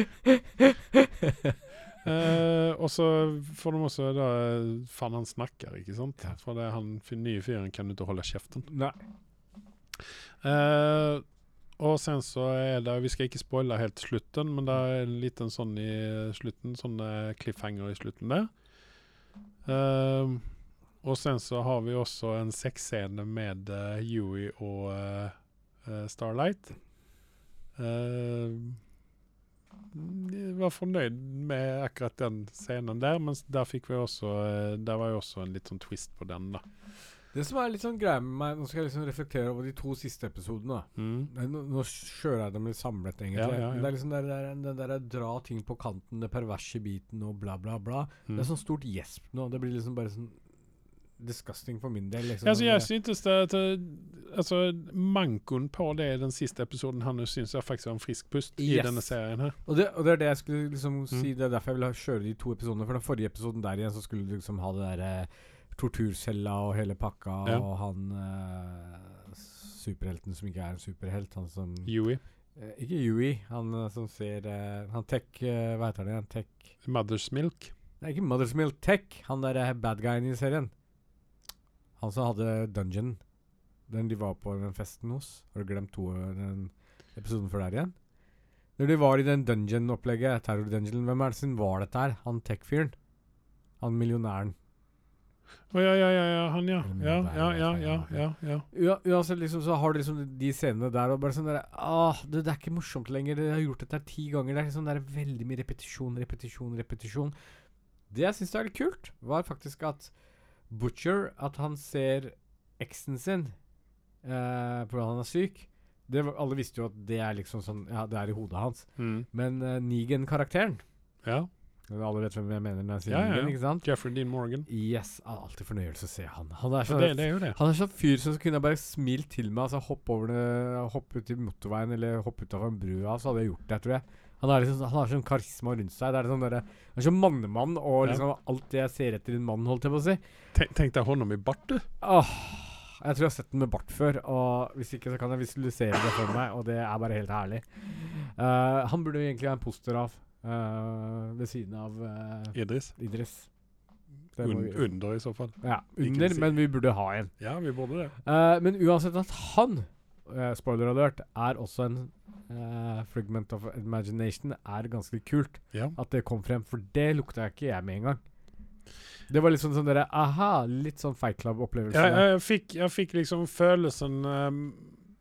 Eh, och så får de också då, eh, fan han snackar, inte sant? Ja. För det är han, för nye fyren kan du inte hålla käften. Nei. Eh, og sen så er det, vi skal ikke spoile helt slutten, men det er en liten sånn i slutten, sånn eh, cliffhanger i slutten der. Ehm, og sen så har vi også en sexscene med eh, Huey og eh, eh, Starlight. Ehm, jeg var fornøyd med akkurat den scenen der, men der fikk vi også, eh, der var jo også en litt sånn twist på den da. Det som er litt sånn greie med meg, nå skal jeg liksom reflektere over de to siste episodene. Mm. Nei, Nå, nå kjører jeg dem litt samlet, egentlig. Ja, ja, ja. Det er liksom der, der, den der dra ting på kanten, det perverse biten og bla, bla, bla. Mm. Det er sånn stort gjesp nå. Det blir liksom bare sånn disgusting for min del. Liksom. Ja, alltså jag syntes det att eh, alltså mankon på det i den sista episoden han nu syns jag faktiskt var en frisk pust i Yes. denne serien her. Og det, og det er det jeg skulle liksom Mm. si. Det er derfor jeg vil ha kjøre de to episodene. For den forrige episoden der igjen så skulle du liksom ha det der eh, torturcella og hele pakka, Ja. og han eh, superhelten som ikke er en superhelt, han som Huey, eh, Ikke Yui, han eh, som ser eh, Han Tech eh, Hva heter det igjen? Tech Mother's Milk. Nei, ikke Mother's Milk, Tech. Han der eh, bad guyen i serien. Han som hadde dungeon. Den de var på den festen hos. Har du glemt to den episoden før der igjen? Når de var i den dungeon-opplegget, terror-dungeon, hvem er det som var dette her? Han tech-fyren? Han millionæren? Å ja, ja, ja, ja, han ja. Eller Ja, med ja, der, ja, altså, ja, ja. ja, ja. Ja, uansett liksom så har du liksom de scenene der, og bare sånn der ah, det, det er ikke morsomt lenger. Jeg har gjort dette her ti ganger. Det er sånn der veldig mye repetisjon, repetisjon, repetisjon. Det jeg synes er litt kult, var faktisk at Butcher, at han ser eksen sin eh, på at han er syk. Det var, alle visste jo at det er liksom sånn, ja, det er i hodet hans. Mm. Men eh, Negan-karakteren, Ja, alle vet hvem jeg mener når jeg sier Ja, ja, Negan, ja. ikke sant? Jeffrey Dean Morgan. Yes, det er alltid fornøyelse å se han. Han er Så sånn det, det er jo det. Han er sånn fyr som kunne jeg bare smilt til meg, altså hoppe over det, hoppe ut i motorveien eller hoppe ut av en brua, så hadde jeg gjort det, tror jeg. Han har liksom, han har sånn karisma rundt seg. Det er sånn der, han er sånn mannemann, og Ja. liksom alt det jeg ser etter en mann, holdt jeg på å si. Tenk, tenk deg honom i bart, du. Åh, jeg tror jeg har sett den med bart før, og hvis ikke så kan jeg visualisere det for meg, og det er bare helt herlig. Eh, han burde jo egentlig ha en poster av, eh, ved siden av eh, Idris. Idris. Det må Un, vi- under i så fall. Ja, Ikke under, si- men vi burde ha en. Ja, vi borde det. Eh, men uansett at han, eh, spoiler alert, er også en eh, fragment of imagination, er ganske kult Ja. at det kom frem, for det lukta ikke jeg med en gang. Det var litt sånn sånn dere, aha, litt sånn Fight Club-opplevelse. Jeg, der. jeg, fikk, jeg fikk liksom følelsen um,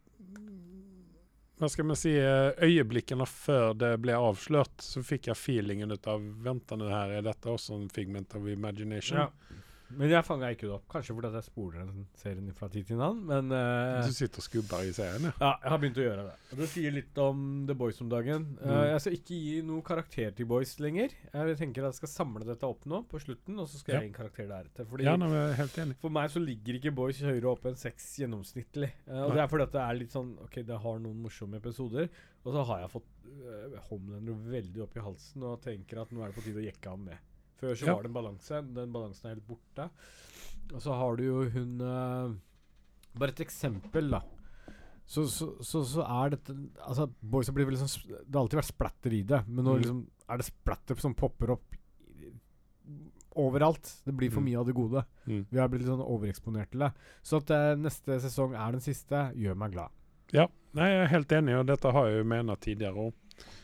Hva skal man si eh, øyeblikkene før det ble avslørt, så fikk jeg feelingen ut av vent nå her, er dette også en figment of imagination? Ja. Men jeg fanga ikke det opp. Kanskje fordi at jeg spoler den serien fra tid til annen, men eh, Du sitter og skubber i serien, ja. ja, jeg har begynt å gjøre det. Og det sier litt om The Boys om dagen. Eh, Mm. jeg skal ikke gi noe karakter til Boys lenger. Jeg tenker at jeg skal samle dette opp nå på slutten, og så skal Ja. jeg gi en karakter deretter. Fordi Ja, nå er jeg helt enig. for meg så ligger ikke Boys høyere oppe enn seks gjennomsnittlig. Eh, og Nei. det er fordi at det er litt sånn ok, det har noen morsomme episoder, og så har jeg fått uh, Homelander veldig opp i halsen og tenker at nå er det på tide å jekke han med. Før så Ja. var det en balanse. Den balansen er helt borte. Og så har du jo hun eh, bare et eksempel, da. Så, så, så, så er dette Altså, Boys har blitt veldig sånn sp- Det har alltid vært splatter i det, men nå Mm. liksom er det splatter som popper opp i- overalt. Det blir for Mm. mye av det gode. Mm. Vi har blitt litt sånn overeksponert til det. Så at eh, neste sesong er den siste, gjør meg glad. Ja, nei, jeg er helt enig, og dette har jeg jo menat tidligere også.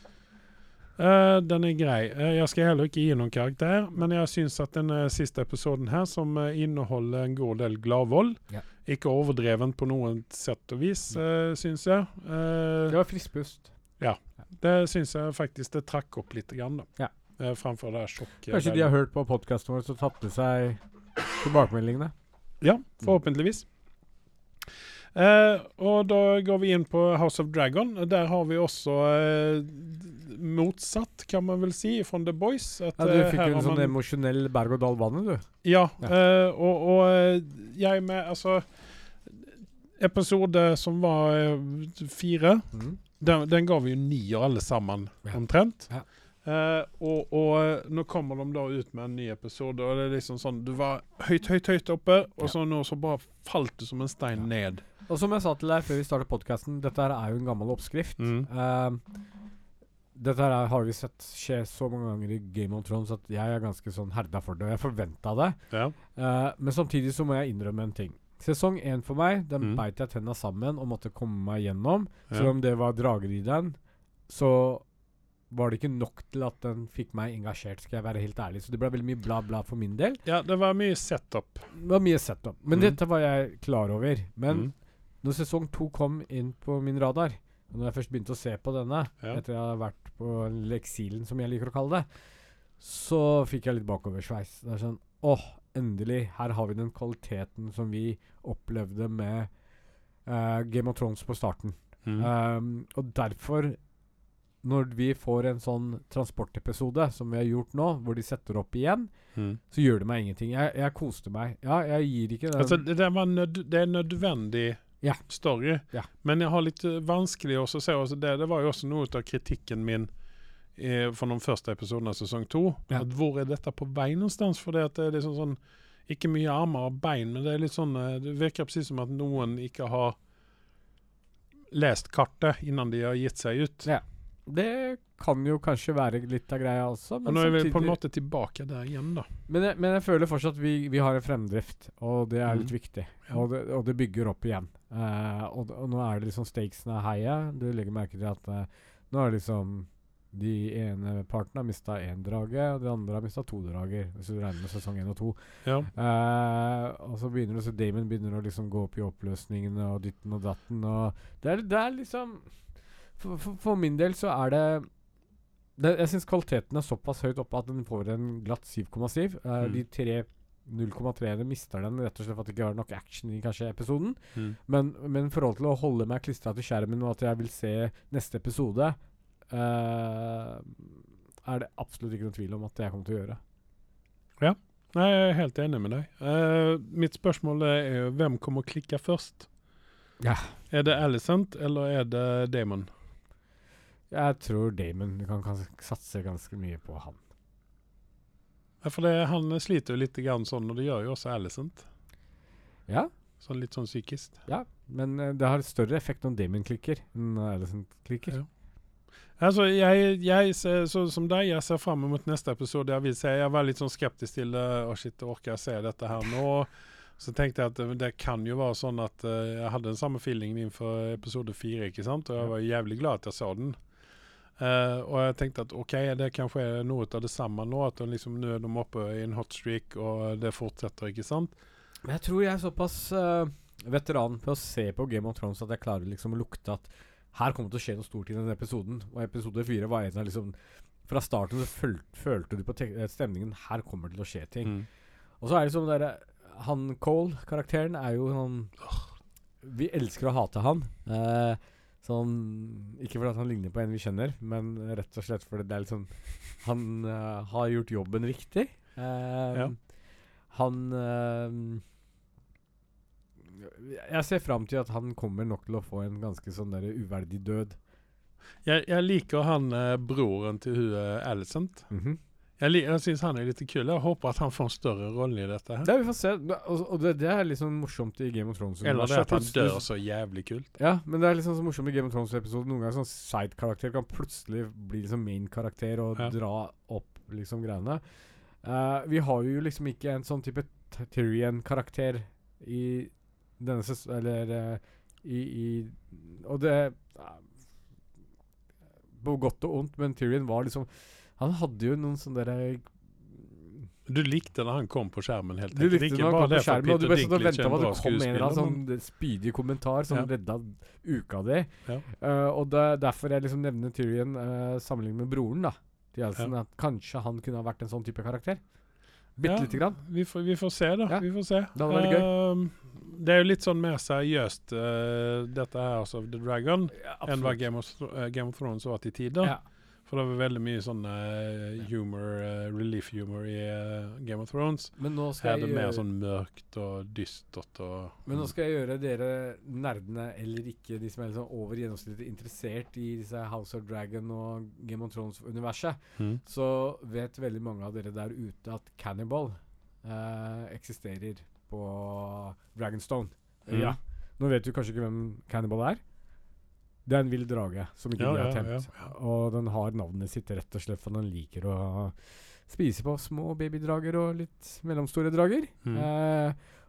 Eh, den er grei. Eh, jeg skal heller ikke gi noen karakter, men jeg synes at den eh, siste episoden her, som uh, inneholder en god del gladvold, Ja. ikke overdreven på noen sett og vis, uh, synes jeg. Eh, Det var frisk pust. det synes jeg faktisk det trakk opp litt grann da. Ja. Eh, framfor det her sjokket. Kanskje de har hørt på podcasten vår og tatt med seg tilbakemeldingene. Ja, forhåpentligvis. Eh, og da går vi inn på House of Dragon. Der har vi også eh, motsatt, kan man vel si, fra The Boys. At, Ja, du eh, fikk her en har sånn man- emosjonell berg-og-dal-bane, du. Ja, Ja. eh, og, og eh, jeg er med, altså episode som var eh, fire, Mm. den, den gav vi jo nier alle sammen, Ja. omtrent. Ja. Eh, og, og eh, nå kommer de da ut med en ny episode, og det er liksom sånn, du var høyt, høyt, høyt oppe, og Ja. så nå så bare falt du som en stein Ja. ned. Og som jeg sa til deg før vi startet podcasten, dette her er jo en gammel oppskrift. Mm. Ehm, dette her er, har vi sett skje så mange ganger i Game of Thrones at jeg er ganske sånn herda for det, og jeg forventet det. Ja. Eh, men samtidig så må jeg innrømme en ting. Sesong én for meg, den Mm. beit jeg tenna sammen og måtte komme meg gjennom. Ja. Selv om det var drager i den, så var det ikke nok til at den fikk meg engasjert, skal jeg være helt ærlig. Så det ble veldig mye bla bla for min del. Ja, det var mye setup. Det var mye setup. Men Mm. dette var jeg klar over. Men Mm. når sesong to kom inn på min radar, og når jeg først begynte å se på denne, Ja. etter jeg hadde vært på eksilen, som jeg liker å kalle det, så fikk jeg litt bakoversveis. Det er sånn, åh, endelig, her har vi den kvaliteten som vi opplevde med eh, Game of Thrones på starten. Mm. Um, og derfor, når vi får en sånn transportepisode som vi har gjort nå, hvor de setter opp igjen, Mm. så gjør det meg ingenting. Jeg, jeg koste meg. Ja, jeg gir ikke den. Altså, det, det, var nød, det er nødvendig Ja. story, Ja. men jeg har litt eh, vanskelig også å se, altså det, det var jo også noe av kritikken min eh, fra de første episodene av sesong to, Ja. at hvor er dette på vei någonstans, for det, at det er liksom sånn, ikke mye armer og bein, men det er litt sånn, eh, det virker precis som at noen ikke har lest kartet innan de har gitt seg ut. Ja. Det kan jo kanskje være litt av greia også. Og Men, nå er vi på en samtidig- måte tilbake der igjen da. men, jeg, men jeg føler fortsatt at vi, vi har en fremdrift, og det er litt Mm. viktig. Ja. Og, det, og det bygger opp igjen. Eh, og, og nå er det liksom stakesene er heie. Du legger merke til at eh, nå er det liksom de ene parten har mista én drage, og de andre har mista to drager, hvis du regner med sesong én og to. Ja. Eh, og så begynner du så Damon begynner å liksom gå opp i oppløsningene og ditten og datten. Og det er, det er liksom for, for, for min del så er det, det Jeg syns kvaliteten er såpass høyt oppe at den får en glatt syv komma syv. Eh, Mm. De tre null komma tre-ene mister den rett og slett for at det ikke har nok action i kanskje episoden. Mm. Men, men i forhold til å holde meg klistra til skjermen og at jeg vil se neste episode, eh, er det absolutt ikke noen tvil om at jeg kommer til å gjøre. Nei, jeg er helt enig med deg. Eh, mitt spørsmål er jo, hvem kommer å klikke først? Ja. Er det Alicent, eller er det Damon? Jeg tror Damon kan, kan satse ganske mye på han. Ja, for det, han sliter jo litt grann sånn, og det gjør jo også Alicent. Ja, Sånn litt sånn psykisk. ja. Men eh, det har større effekt når Damon klikker enn når Alicent klikker. Ja. Altså, jeg, jeg ser, så som deg, jeg ser frem mot neste episode. Jeg vil si, jeg var litt sånn skeptisk til, uh, oh shit, orker jeg se dette her nå? Så tenkte jeg at uh, det kan jo være sånn at uh, jeg hadde den samme feelingen inför episode fire, ikke sant? Og jeg var jævlig glad at jeg så den. Uh, og jeg tenkte at ok, det kanskje er noe av det samme nå, at de liksom, nå er de oppe i en hot streak, og det fortsetter, ikke sant? Men jeg tror jeg er såpass uh, veteran på å se på Game of Thrones at jeg klarer liksom å lukte at her kommer det til å skje noe stort i denne episoden. Og episode fire var en av liksom fra starten så føl følte du på stemningen her kommer det til å skje ting. Mm. Og så er det som der, han Cole-karakteren er jo sånn vi elsker å hate han. Eh, sånn, ikke fordi at han ligner på en vi kjenner, men rett og slett fordi det er liksom han eh, har gjort jobben riktig. Eh, Ja. Han eh, jeg ser frem til at han kommer nok til å få en ganske sånn der uverdig død. Jeg, jeg liker han uh, broren til hun uh, Alicent. Mhm. Jeg, li- jeg synes han er litt kul. Jeg håper at han får en større rolle i dette her. Det vi får se. Og, og det, det er litt sånn morsomt i Game of Thrones. Eller det at han Plutselig- dør så jævlig kult. Ja, men det er liksom så morsomt i Game of Thrones-episoden. Noen ganger sånn side-karakter kan plutselig bli liksom main-karakter og Ja. dra opp liksom greiene. Eh, vi har jo liksom ikke en sånn type T- Tyrion-karakter i denne ses... Eller eh, i, i Og det eh, på godt og ondt, men Tyrion var liksom Han hadde jo noen sånne der Du likte når han kom på skjermen helt Du likte Ikke når han bare kom det på for skjermen, og du Peter bare satt og Dinklage er ventet på en at bra det kom en eller annen skuespiller, sånn spydig kommentar som Ja. redda uka di. Ja. Eh, og det er derfor jeg liksom nevner Tyrion uh, sammenlignet med broren da til Alicent, Ja. at kanskje han kunne ha vært en sånn type karakter. Bitte Ja. lite grann. Vi får, vi får se da, Ja. vi får se. Det hadde vært gøy. Ehm, det er jo litt sånn mer seriøst, eh, dette her House of the Dragon, enn hva Game of, Thro- eh, Game of Thrones var til tider. Ja. For det var veldig mye sånn eh, humor, eh, relief humor i eh, Game of Thrones. Men nå Her skal er jeg det mer gjøre sånn mørkt og dystert og Men nå skal jeg gjøre dere nerdene eller ikke, de som er liksom over gjennomsnittet interessert i disse House of Dragon og Game of Thrones-universet, Mm. så vet veldig mange av dere der ute at Cannibal eh, eksisterer på Dragonstone. Mm. Ja. Nå vet du kanskje ikke hvem Cannibal er. Det er en vill drage som ikke Ja, de har ja, tent. ja, ja. Og den har navnet sitt rett og slett for den liker å spise på små babydrager og litt mellomstore drager. Mm. Eh,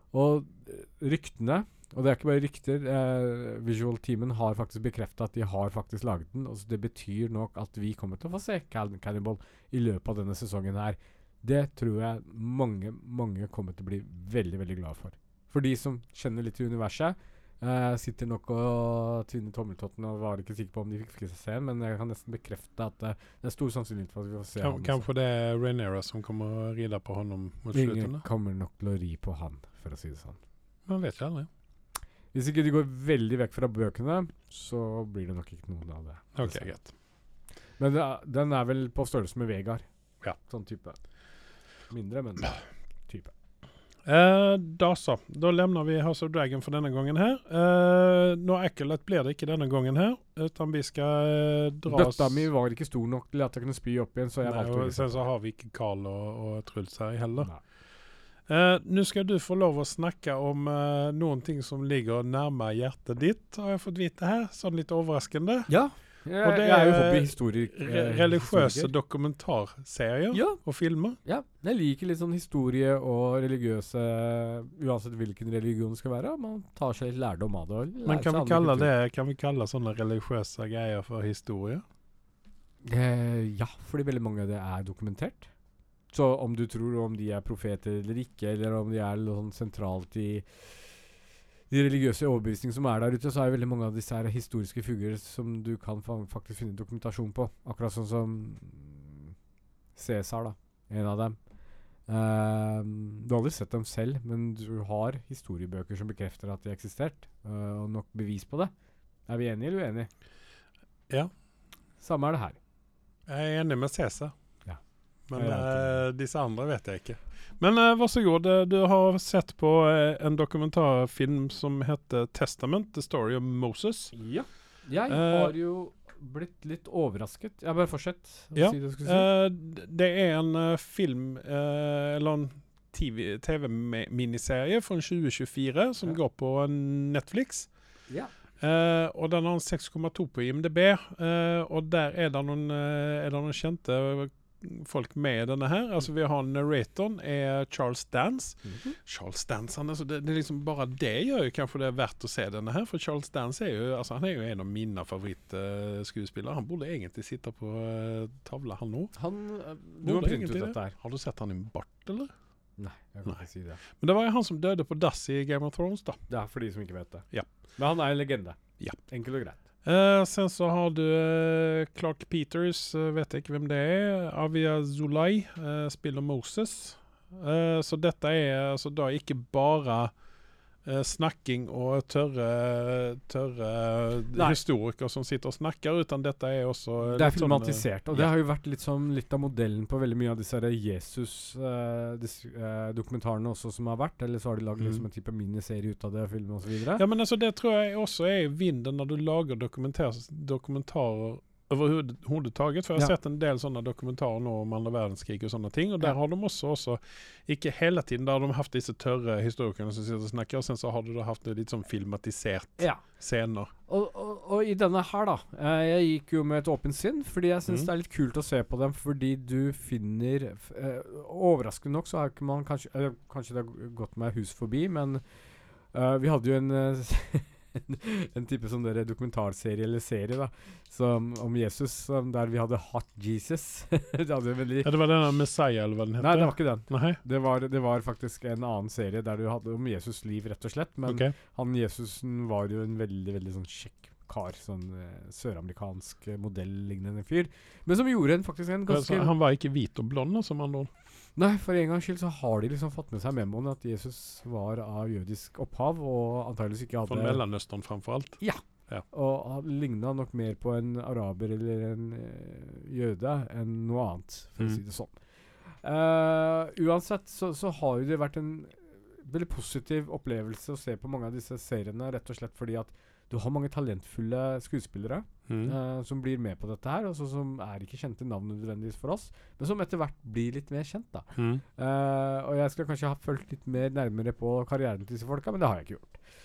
Og eh, ryktene, og det er ikke bare rykter, eh, Visual-teamen har faktisk bekreftet at de har faktisk laget den, og så det betyr nok at vi kommer til å få se Cal- Cannibal i løpet av denne sesongen her. Det tror jeg mange, mange kommer til å bli veldig, veldig glad for. For de som kjenner litt i universet, eh, sitter nok og tvinner tommeltotten og var ikke sikker på om de fikk fikk se den, men jeg kan nesten bekrefte at eh, det er stor sannsynlighet for at vi får se Kan, han. kanske det är Rhaenyra som kommer att rida på honom mot slutet. Ingen då? kommer nok til å ri på han, for å si det sånn. Man vet ju aldrig. Hvis ikke de går veldig vekk fra bøkene, så blir det nok ikke noe av det. Okej, gött. Men det, er- den er vel på størrelse med Vegard. Ja. Sånn type. Mindre, men type. Eh, da så. Da lämnar vi House of Dragon för denna gången här. Eh, Noe ekkelt blir det ikke denne gangen her, utan vi skal eh, dra oss... Bøtta mi var ikke stor nok til at jeg kunne spy opp igjen, så jeg Nej, valgte å och ikke sen se så på. har vi ikke Carl og, og Truls her heller. Nei. Eh, nu ska du få lov å snakke om eh, någonting som ligger nærmere hjertet ditt, har jeg fått vite her, sånn litt overraskende. Ja, jeg, Og det jeg er jo er hobbyhistoriker. Re religiøse dokumentarserier Ja. og filmer. Ja, jeg liker litt sånn historie og religiøse, uansett hvilken religion det skal være. Man tar seg litt lærdom av det. og lærer Men seg kan vi andre kalle kulturer. det, kan vi kalle sånne religiøse greier for historie? Eh, ja, fordi veldig mange av det er dokumentert. Så om du tror om de er profeter eller ikke, eller om de er noe sånn sentralt i de religiøse overbevisninger som er der ute, så er veldig mange av disse her historiske figurer som du kan fa faktisk finne dokumentasjon på. Akkurat sånn som Cæsar, da. En av dem. Ehm, du har aldri sett dem selv, men du har historiebøker som bekrefter at de har eksistert, øh, og nok bevis på det. Er vi enige eller uenige? Ja. Samme er det her. Jeg er enig med Cæsar. Ja. Men Jeg er alltid eh, disse andre vet jeg ikke. Men uh, vær så god, eh, du har sett på eh, en dokumentarfilm som heter Testament, The Story of Moses. Ja. Jeg Eh, har jo blitt litt overrasket. Jeg bare fortsett å Ja, si det du skulle si. Eh, d- det er en eh, film, eh, eller en T V-miniserie fra tjue tjuefire som Ja. går på Netflix. ja. Eh, og den har en seks komma to på I M D B, eh, og der er det noen, eh, er det noen kjente folk med i denne her. Altså vi har narratoren er Charles Dance. Mhm. Charles Dance, han, altså det, det er liksom bare det gjør jo kanskje det er verdt å se denne her, for Charles Dance er jo, altså han er jo en av mine favorittskuespillere. Han burde egentlig sitte på uh, tavla han nå. Han øh, Du Burde må printe egentlig ut det. dette her. Har du sett han i bart, eller? Nei, jeg kan Nei. ikke si det. Men det var jo han som døde på dass i Game of Thrones da. Det er for de som ikke vet det. Ja. Men han er en legende. Ja. Enkelt og greit. Eh, sen så har du eh, Clark Peters, eh, vet jeg ikke hvem det er. Avia Zulay eh, spiller Moses. Eh, så dette er altså da ikke bare eh, snakking og tørre, tørre Nei. historikere som sitter og snakker, utan dette er også Det er litt sånn, eh, filmatisert, og ja. det har jo vært litt, sånn, litt av modellen på veldig mye av disse Jesus-dokumentarene også som har vært. Eller så har de lagd Mm. liksom en type miniserie ut av det, film og så videre. Ja, men altså det tror jeg også er i vinden når du lager dokumentar dokumentarer overhodet taget. For jeg har Ja. sett en del sånne dokumentarer nå om andre verdenskrig og sånne ting, og der Ja. har de også, også ikke hele tiden, der har de haft disse tørre historikerne som sitter og snakker, og sen så har du da haft det litt sånn filmatisert Ja. scener. Og, og, og i denne her, da. Eh, jeg gikk jo med et åpent sinn, fordi jeg syns Mm. det er litt kult å se på dem, fordi du finner f- eh, Overraskende nok så har ikke man kanskje eh, Kanskje det har gått meg hus forbi, men eh, vi hadde jo en eh, en type sånn der dokumentarserie eller serie da som, om Jesus, som der vi hadde Hot Jesus. det hadde jo veldig Ja, det var denne Messiah, eller hva den heter? Nei, det var ikke den. Nei, Det var, det var faktisk en annen serie der du hadde om Jesus liv, rett og slett. Men ok. han Jesusen var jo en veldig, veldig sånn kjekk kar. Sånn eh, søramerikansk eh, modellignende fyr. Men som gjorde en faktisk en ganske Altså, han var ikke hvit og blond, som han da. Nei, for en gangs skyld så har de liksom fått med seg memoen at Jesus var av jødisk opphav, og antageligvis ikke Fra hadde Mellanøstern framfor alt. Og han ligna nok mer på en araber eller en eh, jøde enn noe annet, for Mm. å si det sånn. Eh, uansett så, så har jo det vært en veldig positiv opplevelse å se på mange av disse seriene, rett og slett fordi at du har mange talentfulle skuespillere Mm. eh, som blir med på dette her, altså som er ikke kjente navn nødvendigvis for oss, men som etter hvert blir litt mer kjent, da. Mm. Eh, og jeg skulle kanskje ha fulgt litt mer nærmere på karrieren til disse folka, men det har jeg ikke gjort.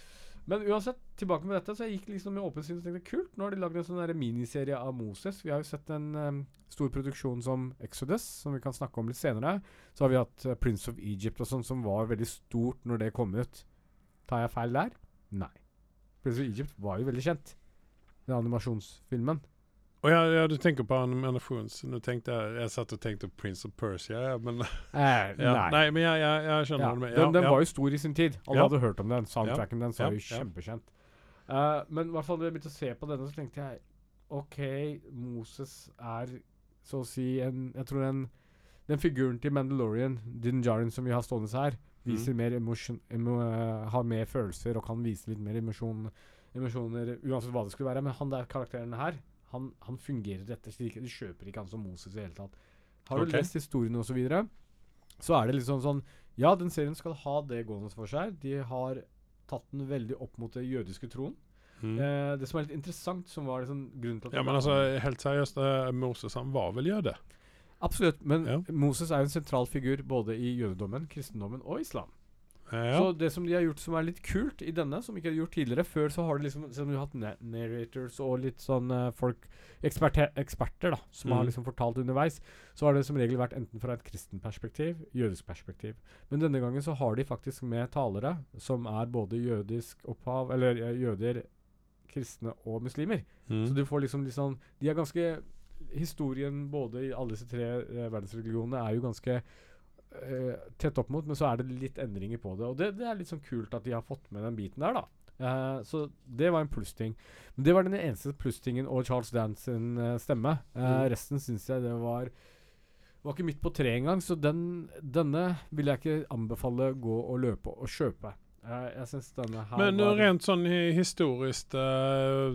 Men uansett, tilbake med dette, så jeg gikk liksom med åpen sinn og tenkte, kult, nå har de laget en sånn der miniserie av Moses. Vi har jo sett en um, stor produksjon som Exodus, som vi kan snakke om litt senere. Så har vi hatt uh, Prince of Egypt og sånn, som var veldig stort når det kom ut. Tar jeg feil der? Nei. Prince of Egypt var jo veldig kjent. Den animasjonsfilmen. Og ja, ja, du tenker på animasjons. Nå tenkte jeg, jeg satt og tenkte Prince of Persia, ja, men... Eh, ja, nei. nei, men jeg, jeg, jeg skjønner Ja, hva du mener. den, den ja, var jo stor i sin tid. Alle Ja. hadde hørt om den. Soundtracken den var Ja. jo Ja. kjempekjent. Uh, men i hvert fall da jeg begynte å se på denne, så tenkte jeg ok, Moses er så å si en Jeg tror den, den figuren til Mandalorian, Din Djarin, som vi har stående her, viser Mm. mer emosjon, emo, uh, har mer følelser og kan vise litt mer emosjon, emosjoner uansett hva det skulle være. Men han der karakteren her, han, han fungerer etter slik. De kjøper ikke han som Moses i det hele tatt. Har du Ok. lest historien og så videre, så er det litt sånn sånn ja, den serien skal ha det gående for seg. De har tatt den veldig opp mot det jødiske troen. Mm. Eh, det som er litt interessant, som var liksom grunnen til at Ja, men altså, helt seriøst, uh, Moses, han var vel jøde? Absolutt, men Ja. Moses er jo en sentral figur både i jødedommen, kristendommen og islam. Ja. Så det som de har gjort som er litt kult i denne, som ikke er gjort tidligere, før så har de liksom, så har de hatt na- narrators og litt sånn eh, folk, eksperte, eksperter da, som har Mhm. liksom fortalt underveis, så har det som regel vært enten fra et kristen perspektiv, jødisk perspektiv. Men denne gangen så har de faktisk med talere som er både jødisk opphav, eller eh, jøder, kristne og muslimer. Mm. Så du får liksom litt sånn, de er ganske, historien både i alle disse tre eh, verdensreligionene er jo ganske eh, tett opp mot, men så er det litt endringer på det. Og det, det er litt sånn kult at de har fått med den biten der, da. Eh, så det var en plussting. Men det var den eneste plusstingen, og Charles Dance sin eh, stemme. Eh, Mm. Resten syns jeg det var var ikke midt på tre engang, så den, denne vil jeg ikke anbefale gå og løpe og kjøpe. Eh, jeg synes denne her Men uh, var rent sånn hi- historiskt uh,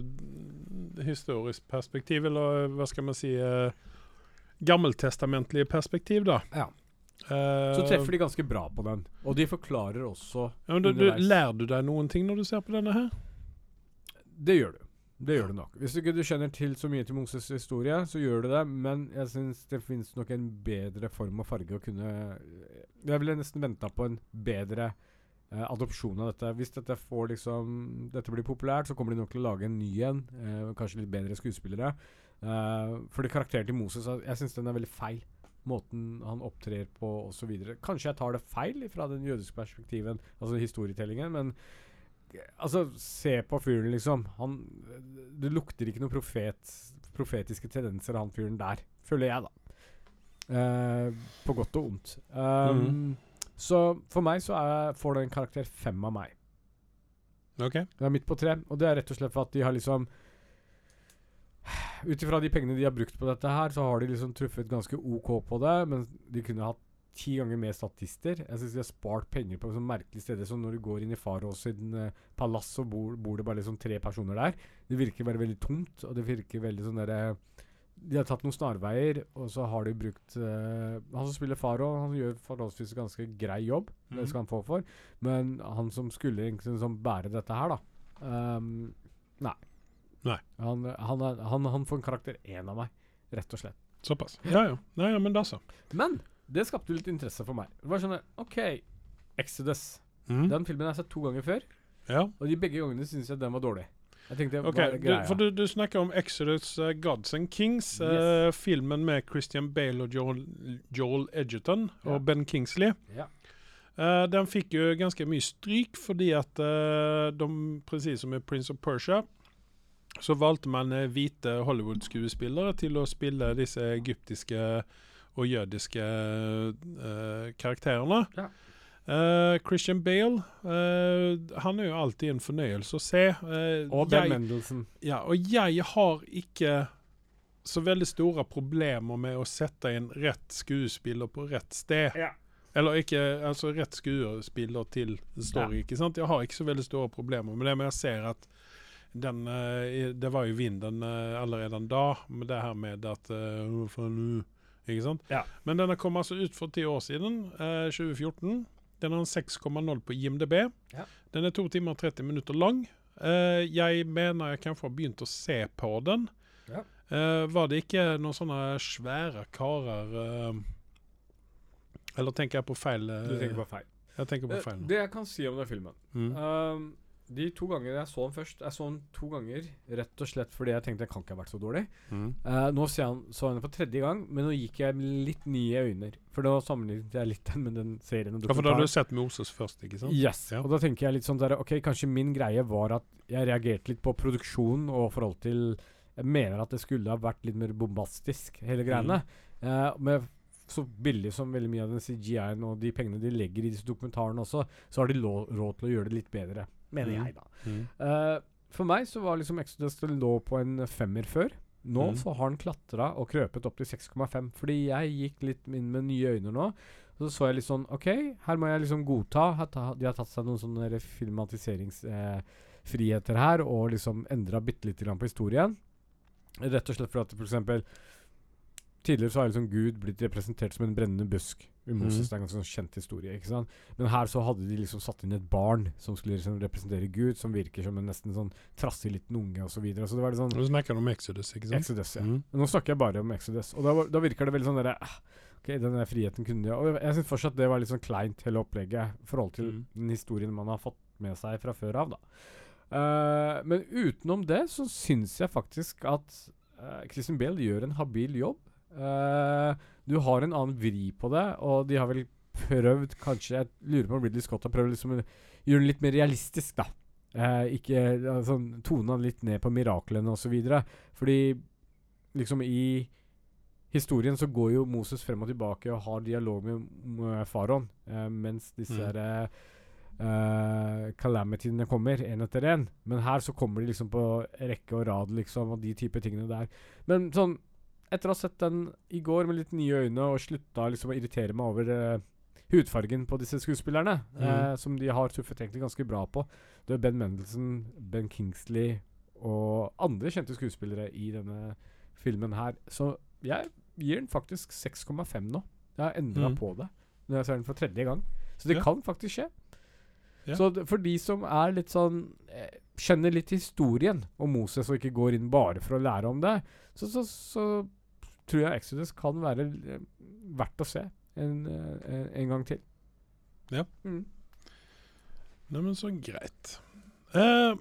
historisk perspektiv, eller hva skal man si uh, gammeltestamentlig perspektiv, da. Ja. Uh, Så treffer de ganske bra på den. Og de forklarer også ja, men du, du, underveis. Lærer du deg noen ting når du ser på denne her? Det gjør du. Det gjør du nok. Hvis du ikke du kjenner til så mye til Moses' historie, så gjør du det, men jeg syns det finnes nok en bedre form og farge å kunne Jeg ville nesten venta på en bedre eh, adopsjon av dette. Hvis dette får liksom Dette blir populært, så kommer de nok til å lage en ny en. Eh, kanskje litt bedre skuespillere. Eh, fordi karakteren til Moses, jeg syns den er veldig feil. Måten han opptrer på osv. Kanskje jeg tar det feil fra den jødiske perspektiven, altså historietellingen, men altså, se på fyren, liksom. Han, det lukter ikke noen profet, profetiske tendenser av han fyren der, føler jeg, da. Eh, på godt og ondt. Um, Mhm. Så for meg så er, får det en karakter fem av meg. Ok. Det er midt på tre, og det er rett og slett for at de har liksom ut ifra de pengene de har brukt på dette her, så har de liksom truffet ganske ok på det, men de kunne hatt ti ganger mer statister. Jeg synes de har spart penger på sånne merkelige steder, som når du går inn i Faraos sin uh, palass, så bor, bor det bare liksom tre personer der. Det virker bare veldig tomt, og det virker veldig sånn der eh, de har tatt noen snarveier, og så har de brukt uh, han som spiller Faro, han gjør forholdsvis ganske grei jobb, det Mhm. skal han få for, men han som skulle egentlig liksom bære dette her, da, um, nei. Nei. Han, han, er, han, han får en karakter én av meg, rett og slett. Såpass. Ja, ja. Nei, ja, men da så. Men det skapte jo litt interesse for meg. Det var sånn, ok, Exodus. Mm. Den filmen har jeg sett to ganger før, Ja. og de begge gangene synes jeg den var dårlig. Jeg tenkte, Ok, hva er det du, greia? for du, du snakker om Exodus uh, Gods and Kings, uh, Yes. filmen med Christian Bale og Joel, Joel Edgerton Ja. og Ben Kingsley. Ja. Uh, den fikk jo ganske mye stryk fordi at uh, de, precis som i Prince of Persia, så valgte man uh, hvite Hollywood-skuespillere til å spille disse egyptiske og jødiske uh, karakterene. Ja. Uh, Christian Bale, uh, han er jo alltid en fornøyelse å se. Uh, Og Ben jeg- Mendelsohn. ja, og jeg har ikke så veldig store problemer med å sette inn rett skuespiller på rett sted. Ja. Eller ikke, altså rett skuespiller til story, ikke sant? Jeg har ikke så veldig store problemer med det, men jeg ser at den, eh, i- det var jo vinden eh, allerede da, med det her med at, eh, hva faen, uh, ikke sant? Ja. Men den kom altså ut for ti år siden, eh, tjue fjorten. Den har en seks komma null på I M D B. Ja. Den er to timer og tretti minutter lang. Eh, jeg mener jeg kanskje har begynt å se på den. Ja. Eh, var det ikke noen sånne svære karer eh, Eller tenker jeg på feil? eh, Du tenker på feil. Jeg tenker på Eh, feil nå. det jeg kan si om den filmen Mm. um, De to ganger jeg så den først, jeg så den to ganger, rett og slett fordi jeg tenkte jeg kan ikke ha vært så dårlig. Mm. Eh, nå ser jeg han, så jeg den på tredje gang, men nå gikk jeg med litt nye øyne. For da sammenlignet jeg litt den med den serien og Ja, for da har dokumentaren. du sett Moses først, ikke sant? Yes, Ja. og da tenker jeg litt sånn der, ok, kanskje min greie var at jeg reagerte litt på produksjonen og forhold til, jeg mener at det skulle ha vært litt mer bombastisk, hele greiene. Eh, med så billig som veldig mye av den C G I-en og de pengene de legger i disse dokumentarene også, så har de lå, råd til å gjøre det litt bedre, mener Mm. jeg da. Mm. Eh, for meg så var liksom Exodus, det lå på en femmer før. Nå Mm. så har den klatret og krøpet opp til seks komma fem, fordi jeg gikk litt inn med nye øyne nå. Så så jeg litt sånn, ok, her må jeg liksom godta at ta- de har tatt seg noen sånne der filmatiseringsfriheter eh, friheter her, og liksom endret bitte litt grann på historien. Rett og slett for at for eksempel, tidligere så har liksom Gud blitt representert som en brennende busk. I Moses, Mm. det er en ganske sånn kjent historie, ikke sant? Men her så hadde de liksom satt inn et barn som skulle liksom representere Gud, som virker som en nesten sånn trassig liten unge og så videre. Så det var litt sånn Du snakker om Exodus, ikke sant? Exodus, ja. Mm. Men nå snakker jeg bare om Exodus. Og da, var- da virker det veldig sånn der, ah, ok, den der friheten kunne de, og jeg, jeg synes fortsatt det var litt sånn kleint hele opplegget, i forhold til Mm. den historien man har fått med seg fra før av da. Eh, men utenom det så synes jeg faktisk at uh, Christian Bale gjør en habil jobb. Eh, du har en annen vri på det, og de har vel prøvd, kanskje, jeg lurer på om Ridley Scott har prøvd liksom å gjøre den litt mer realistisk da. Eh, ikke uh, sånn, tone han litt ned på miraklene og så videre. Fordi liksom i historien så går jo Moses frem og tilbake og har dialog med, med faraon, eh, mens disse Mm. her, eh, calamityene kommer en etter en. Men her så kommer de liksom på rekke og rad liksom, og de type tingene der. Men sånn, etter å ha sett den i går med litt nye øyne og slutta liksom å irritere meg over eh, hudfargen på disse skuespillerne, Mm. eh, som de har truffet egentlig ganske bra på. Det er Ben Mendelsohn, Ben Kingsley og andre kjente skuespillere i denne filmen her. Så jeg gir den faktisk seks komma fem nå. Jeg har endret Mm. på det når jeg ser den for tredje gang. Så det Ja. kan faktisk skje. Ja. Så d- for de som er litt sånn eh, skjønner litt historien om Moses og ikke går inn bare for å lære om det, så, så, så tror jeg Exodus kan være eh, verdt å se en, eh, en, en gang til. Ja. Mm. Nei, men så greit. Eh,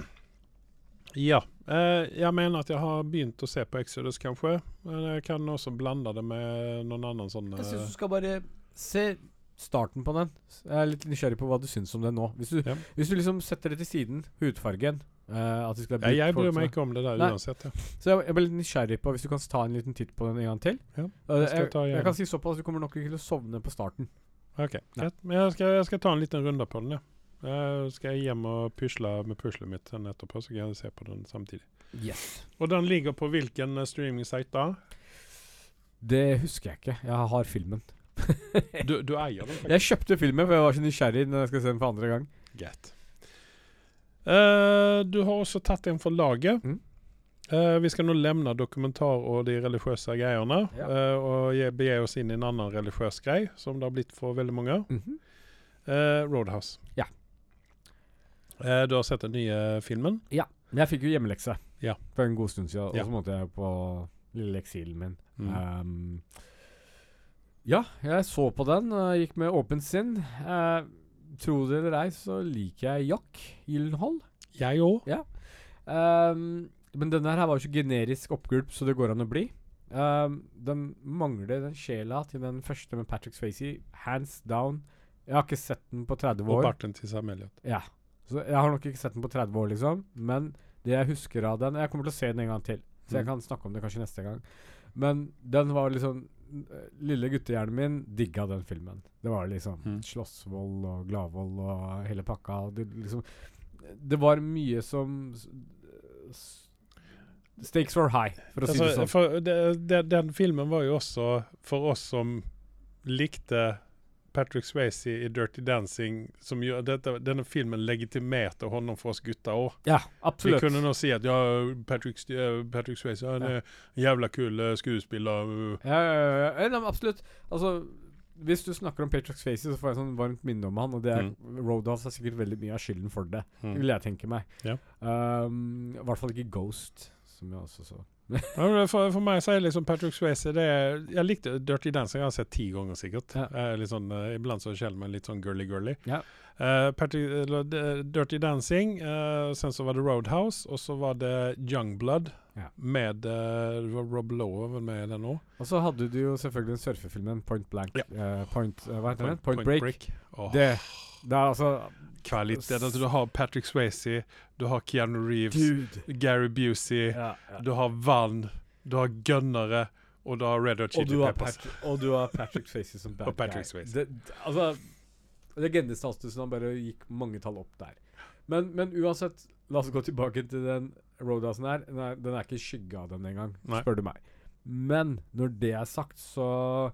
ja, eh, jeg mener at jeg har begynt å se på Exodus kanskje, men jeg kan også blande det med noen annen sånn... Jeg syns eh, du skal bare se starten på den. S- Jeg er litt nysgjerrig på hva du syns om den nå. Hvis du, Ja. hvis du liksom setter det til siden, hudfargen eh, at det skal ja, bli jeg folk bryr som- meg ikke om det der Nei. uansett. Ja. Så jeg, jeg ble litt nysgjerrig på hvis du kan ta en liten titt på den en gang til. Ja, Eh, jeg skal jeg, ta jeg, igjen. kan si såpass, du kommer nok ikke til å sovne på starten. Ok, Nei. greit. Men jeg skal, jeg skal ta en liten runde på den, ja. Jeg skal hjem og pusle med puslet mitt sen etterpå, så kan jeg se på den samtidig. Yes. Og den ligger på hvilken uh, streaming-site da? Det husker jeg ikke. Jeg har filmen. Du, du eier den faktisk. Jeg kjøpte filmen, for jeg var så nysgjerrig når jeg skal se den for andre gang. Greit. Eh, du har også tatt en for laget. Mm. Eh, vi skal nå lämna dokumentar og de religiøse greiene, Ja. eh, og ge- bege oss inn i en annen religiøs grei, som det har blitt for veldig mange. Mhm. Eh, Roadhouse. Ja. Eh, du har sett den nye filmen? Men jeg fikk jo hjemmelekse Ja. for en god stund siden, og Ja. så måtte jeg på lille eksilen min. Mm. Um, ja, jeg så på den, og gikk med åpent sinn. Uh, tro det eller ei, så liker jeg Jack Gyllenhaal. Jeg òg. Um, men denne her var jo ikke generisk oppgulp, så det går an å bli. Um, den mangler den sjela til den første med Patrick Swayze. Hands down. Jeg har ikke sett den på tretti Og år. barten til Sam Elliot. Ja. Så jeg har nok ikke sett den på tretti år, liksom. Men det jeg husker av den, jeg kommer til å se den en gang til. Så jeg Mm. kan snakke om det kanskje neste gang. Men den var liksom eh, lille guttehjernen min digga den filmen. Det var liksom Mm. slåssvold og gladvold og hele pakka. Det, liksom, det var mye som s- s- Stakes were high, for å si det Altså, sånn. for det, det, den filmen var jo også for oss som likte Patrick Swayze i Dirty Dancing, som gjør dette, denne filmen legitimerte honom for oss gutter også. Ja, Vi absolutt. kunne nå si at ja, Patrick, St- eh, Patrick Swayze han er en jævla kul eh, skuespiller. uh. Ja, ja, ja, ja. Nei, men absolutt. Altså, hvis du snakker om Patrick Swayze, så får jeg sånn varmt minne om han, og det er Roadhouse er sikkert veldig mye av skylden for det. Det Mm. vil jeg tenke meg. Ja. Um, I hvert fall ikke Ghost, som jeg også så. Ja, men for, for meg så er liksom Patrick Swayze det er, jeg likte Dirty Dancing, jeg har sett ti ganger sikkert. Ja. Jeg er litt sånn, uh, iblant så skjelver meg litt sånn girly-girly. Ja. Uh, Patrick, eller, uh, Dirty Dancing, uh, sen så var det Roadhouse, og så var det Youngblood Ja. med uh, Rob Lowe, var med i den nå. Og så hadde du jo selvfølgelig den surfefilmen Point Blank. Ja. eh, point, eh, hva heter den? Point, Point Break. Break. Åh, Det, det er altså kvalitet. Altså, du har Patrick Swayze, du har Keanu Reeves, Dude. Gary Busey, Ja, ja. du har Vann, du har Gunnere, og du har Red Hot Og du, Chili har Peppers. Pat og du har Patrick Swayze som bad Og Patrick guy. Swayze. Det, d- altså, legendestatusen han bare gikk mange tall opp der. Men, men uansett, la oss gå tilbake til den Roadhousen her. Den er, den er ikke skygge av den engang, Nei. spør du meg. Men når det er sagt, så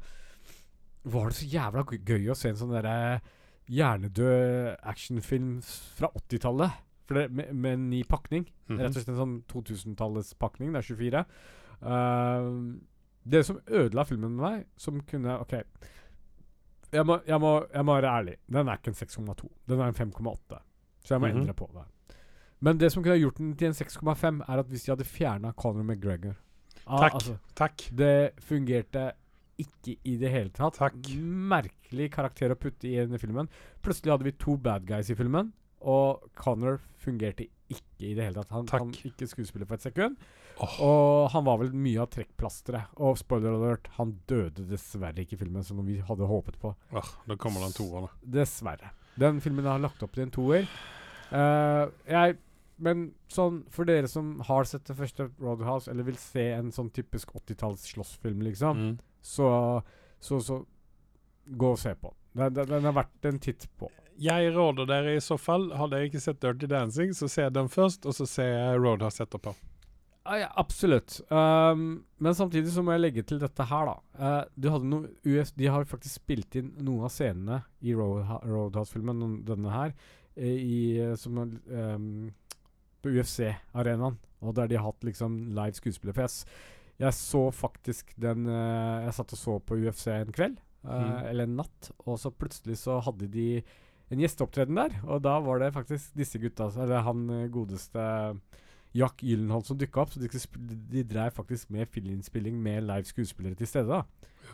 var det så jævla gøy- gøy å se en sånn derre hjernedød actionfilm s- fra åttitallet. For det, med, med en ny pakning. Mhm. Rett og slett en sånn to-tusen-tallets pakning. Det er tjuefire. Uh, det som ødela filmen med meg, som kunne OK. Jeg må, jeg, må, jeg må være ærlig. Den er ikke en seks komma to. Den er en fem komma åtte. Så jeg må Mhm. endre på det. Men det som kunne ha gjort den til en seks komma fem, er at hvis de hadde fjerna Conor McGregor ah, Takk. altså, Takk. Det fungerte ikke i det hele tatt. Takk. Merkelig karakter å putte i denne filmen. Plutselig hadde vi to bad guys i filmen, og Conor fungerte ikke i det hele tatt. Han Takk. kan ikke skuespille for et sekund. Åh. Og han var vel mye av trekkplasteret. Og spoiler alert, han døde dessverre ikke i filmen som vi hadde håpet på. Åh, da kommer den toeren. Dessverre. Den filmen har lagt opp til en toer. Eh, jeg Men sånn, for dere som har sett det første Roadhouse, eller vil se en sånn typisk åttitalls slåssfilm, liksom, Mm. så, så så gå og se på den. Den, den har vært en titt på. Jeg råder dere i så fall, hadde jeg ikke sett Dirty Dancing, så se den først, og så se Roadhouse etterpå. Ja, ja, absolutt. Um, men samtidig så må jeg legge til dette her, da. Eh, du hadde noe U S De har faktisk spilt inn noen av scenene i Roadha- Roadhouse-filmen, noen- denne her, eh, i, eh, som um, på U F C-arenaen. Og der de har hatt liksom live skuespillere. For jeg, s- jeg så faktisk den eh, Jeg satt og så på U F C en kveld, eh, Mm. eller en natt, og så plutselig så hadde de en gjesteopptreden der, og da var det faktisk disse gutta, eller han eh, godeste Jack Gyllenhaal som dukka opp, så de, skulle sp- de drev faktisk med filminnspilling med live skuespillere til stede. da.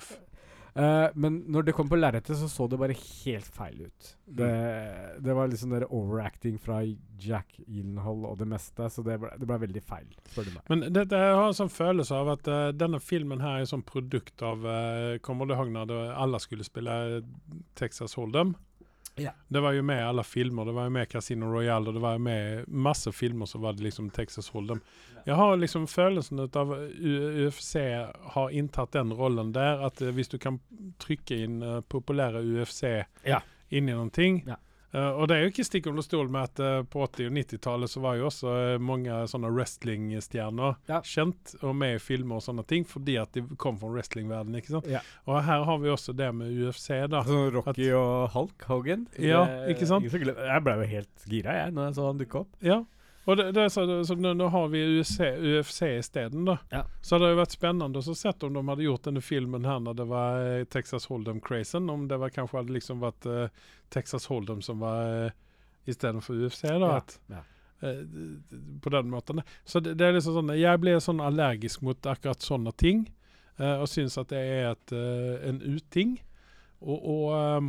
Eh, men når det kom på lerretet, så så det bare helt feil ut. Det, det var liksom der overacting fra Jack Gyllenhaal og det meste, så det ble, det ble veldig feil, spør du meg. Men dette jeg har en sånn følelse av at eh, denne filmen her er sånn produkt av eh, kommer du ihåg når det, alle skulle spille Texas Hold'em? Ja. Det var jo med i alla filmer, det var jo med Casino Royale, og det var jo med masse filmer så var det liksom Texas Hold'em. Jeg har liksom følelsen av U F C har inntatt den rollen der, at eh, hvis du kan trykke inn eh, populære U F C Ja. inn i noen ting, Ja. eh, og det er jo ikke stikk under stol med at eh, på åtti- og nittitallet så var jo også eh, mange sånne wrestlingstjerner Ja. kjent og med i filmer og sånne ting, fordi at de kom fra wrestlingverdenen, ikke sant? Ja. Og her har vi også det med U F C da. Altså Rocky og Hulk Hogan. Ja, Det- ikke sant? ingen som glem- Jeg ble jo helt gira, jeg, når jeg så han dukke opp. Ja, og det, det er så, så nå, nå har vi U F C, U F C i stedet da. Ja. Så det har jo vært spennende å se om de hadde gjort denne filmen her når det var eh, Texas Hold'em-crazen, om det var, kanskje hadde liksom vært eh, Texas Hold'em som var eh, i stedet for U F C da. Ja, At, ja. eh, d- d- på den måten. Så det, det er liksom sånn, jeg blir sånn allergisk mot akkurat sånne ting, eh, og synes at det er et, eh, en uting. Og, og ehm,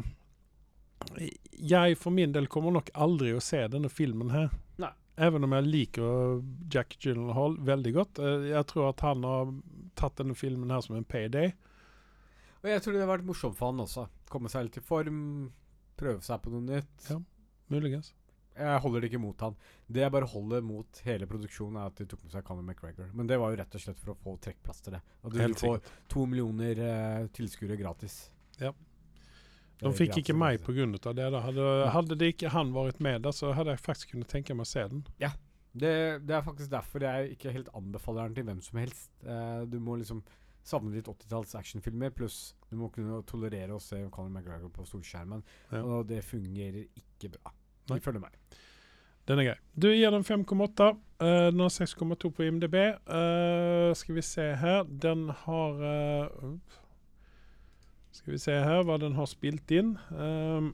jeg for min del kommer nok aldri å se denne filmen her. Nei. Även om jeg liker Jack Gyllenhaal veldig godt. Eh, jeg tror at han har tatt denne filmen her som en payday. Og jeg tror det har vært morsomt for han også. Komme seg litt i form, prøve seg på noe nytt. Ja. Muligens. Jeg holder det ikke mot han. Det jeg bare holder mot hele produksjonen, er at de tok med seg Conor McGregor. Men det var jo rett og slett for å få trekkplaster. At du Helt får to millioner eh, tilskuere gratis. Ja. Det De er fikk gratis, ikke meg altså. på grunn av det. Da. Hadde, hadde det ikke han vært med, da, så hadde jeg faktisk kunnet tenke meg å se den. Det, det er faktisk derfor jeg ikke helt anbefaler den til hvem som helst. Eh, du må liksom savne litt åttitalls actionfilmer, pluss du må kunne tolerere å se Conor McGregor på storskjermen. Ja. Og det fungerer ikke bra. Nei. Ifølge meg. Den er grei. Du gir den fem komma åtte. Uh, den har seks komma to på I M D B. Uh, skal vi se her. Den har uh, upp. Skal vi se her hva den har spilt inn. Um,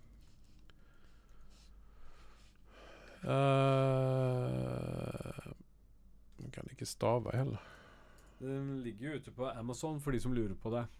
uh, ikke stave heller. Den ligger jo ute på Amazon for de som lurer på det.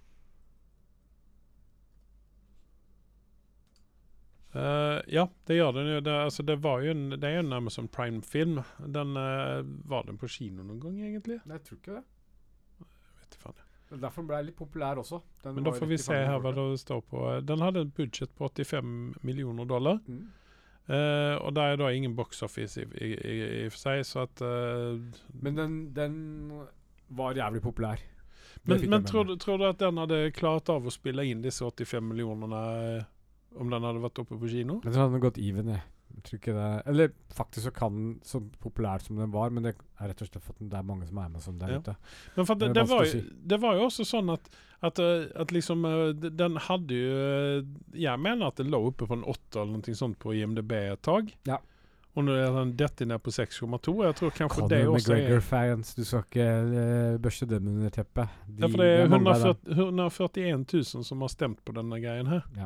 Uh, ja, det gjør den jo. Det, altså, det var jo en, det er jo en Amazon Prime-film. Den uh, var den på kino noen gang, egentlig? Nei, jeg tror ikke det. Jeg vet ikke faen. Derfor ble jeg litt populær også. Den Men da var får vi riktig se her fanget hva for det står på. Den hadde et budget på åttifem millioner dollar. det. Mm. Uh, og det er da ingen box office i, i, i, i for seg, så at uh, Men den, den var jævlig populær. Det Men, fikk men jeg med tror, meg. du- tror du at den hadde klart av å spille inn disse åttifem millionerne eh, om den hadde vært oppe på kino? Jeg tror den hadde gått even, jeg. Jeg tror ikke det. Eller faktisk så kan den, så populær som den var, men det er rett og slett for at det er mange som er med som der Ja. ute. Men for at det, Det er det, var jo, vanskelig å det var jo også sånn at, at, eh, at liksom eh, d- den hadde jo eh, Jeg mener at det lå oppe på en åtte eller noe sånt på I M D B et tag. Ja. Og nå er den dette ned på seks komma to. Jeg tror kanskje det Conor også er McGregor-fans, du skal ikke uh, børste dem under teppet. De, Ja, for det er mange av dem. hundreførti hundreførtien tusen som har stemt på denne greien her. Ja.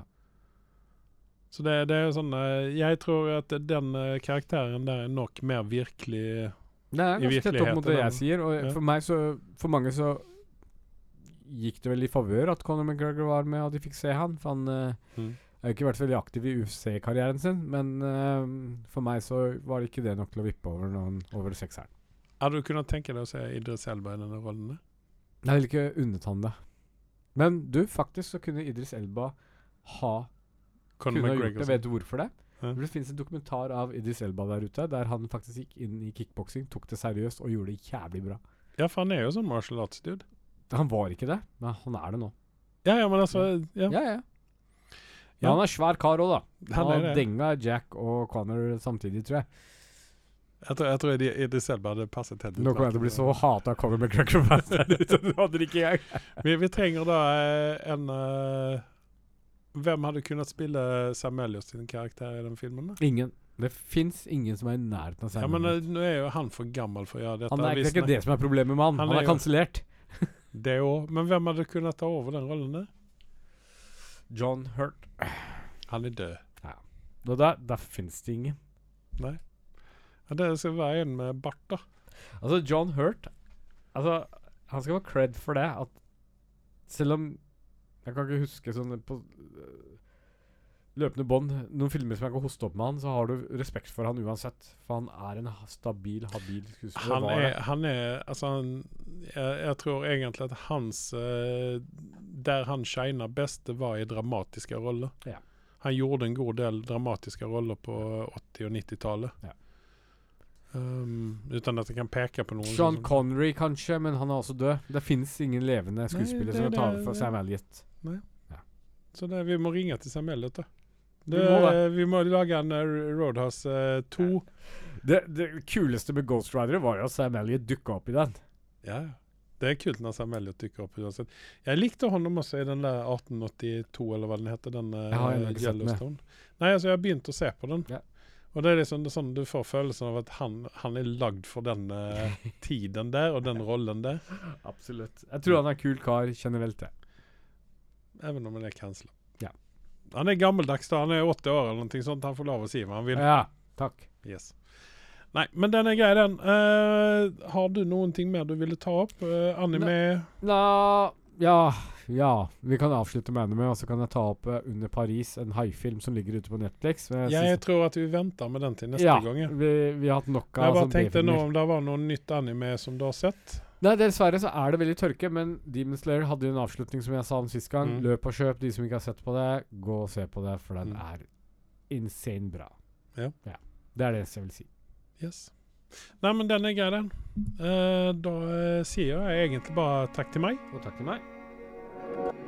Så det, det er sånn eh, Jeg tror at den eh, karakteren der er nok mer virkelig. Det er I ganske tett opp mot det virkeligheten, jeg sier, og ja. for meg så For mange så gikk det vel i favør at Conor McGregor var med, og de fikk se han. For han eh, Mm. har jo ikke vært veldig aktiv i U F C-karrieren sin, men eh, for meg så var det ikke det nok til å vippe over noen over sekseren. Hadde du kunnet tenke deg å se Idris Elba i denne rollen? der? Jeg vil ikke unnet han det. Men du, faktisk så kunne Idris Elba ha Conor kunne ha gjort McGregor det. sin. Vet du hvorfor det? Ja. Det finnes en dokumentar av Idris Elba der ute, der han faktisk gikk inn i kickboksing, tok det seriøst og gjorde det jævlig bra. Ja, for han er jo sånn martial arts-dude. Han var ikke det, men han er det nå. Ja, ja, men altså Ja, Ja, ja. Ja. Ja, han er svær kar òg, da. Han Han er har det. denga Jack og Conor samtidig, tror jeg. jeg tror, jeg tror Idi- Idris Elba hadde passet helt Nå kommer jeg til å bli så hata av Conor McGregor-fans der ute. Du hadde det ikke engang. vi, vi trenger da eh, en eh, Hvem hadde kunnet spille Sam Elliot sin karakter i den filmen? da? Ingen. Det fins ingen som er i nærheten av seg. Ja, men eh, nå er jo han for gammel for å gjøre dette. han er Vi det er ikke snak- det som er problemet med han. Han Han er er jo- kansellert. Det òg. Men hvem hadde kunnet ta over den rollen der? John Hurt. Han er død. Og der, der fins det ingen. Nei. Ja, det skal være en med bart, da. Altså, John Hurt Altså, han skal ha cred for det. At selv om jeg kan ikke huske sånn på øh, løpende bånd noen filmer som jeg kan hoste opp med han, så har du respekt for han uansett. For han er en ha- stabil, habil skuespiller. Han Var er, det. han er Altså, han, jeg, jeg tror egentlig at hans eh, Der han shiner best, det var i dramatiske roller. Ja. Han gjorde en god del dramatiske roller på åtti- og nittitallet. Ja. Um, uten at jeg kan peke på noen. Sean sånn- Connery, kanskje, men han er også død. Det fins ingen levende skuespillere det- som kan ta det- over for det- Sam Elliot. Så det, vi må ringe til Sam Elliot, da. Vi Det, må det. vi må lage en eh, Roadhouse eh, to. Det, det kuleste med Ghost Rider var jo at Sam Elliot dukka opp i den. Ja, ja. Det er kult når Sam Elliot dykker opp uansett. Jeg likte honom også i den der atten åttito, eller hva den heter. Den eh, Jeg har ennå ikke sett den, jeg. Yellowstone. Nei, altså, jeg har begynt å se på den. Ja. Og det er liksom det er sånn du får følelsen av at han, han er lagd for den eh, tiden der, og den rollen der. Absolutt. Jeg tror han er kul kar generelt, det. Even om han er kansler. Ja. Han er gammeldags da, han er åtti år eller noe sånt. Han får lov å si hva han vil. Ja, takk. Yes. Nei, men den er grei, den. Eh, har du noen ting mer du ville ta opp? Eh, anime? Nå, ja, ja. Vi kan avslutte med anime, og så kan jeg ta opp eh, Under Paris, en haifilm som ligger ute på Netflix. Men jeg Jeg synes- tror at vi venter med den til neste ja, gang. ja. vi, vi har hatt nok Jeg av bare sånne tenkte nå B-filmer. om det var noe nytt anime som du har sett. Nei, dessverre så er det veldig tørke, men Demon Slayer hadde jo en avslutning som jeg sa om sist gang. Mm. Løp og kjøp, de som ikke har sett på det, gå og se på det, for den Mm. er insane bra. Ja. Det er det jeg vil si. Yes. Nei, men den er grei, den. Eh, da eh, sier jeg egentlig bare takk til meg. Og takk til meg.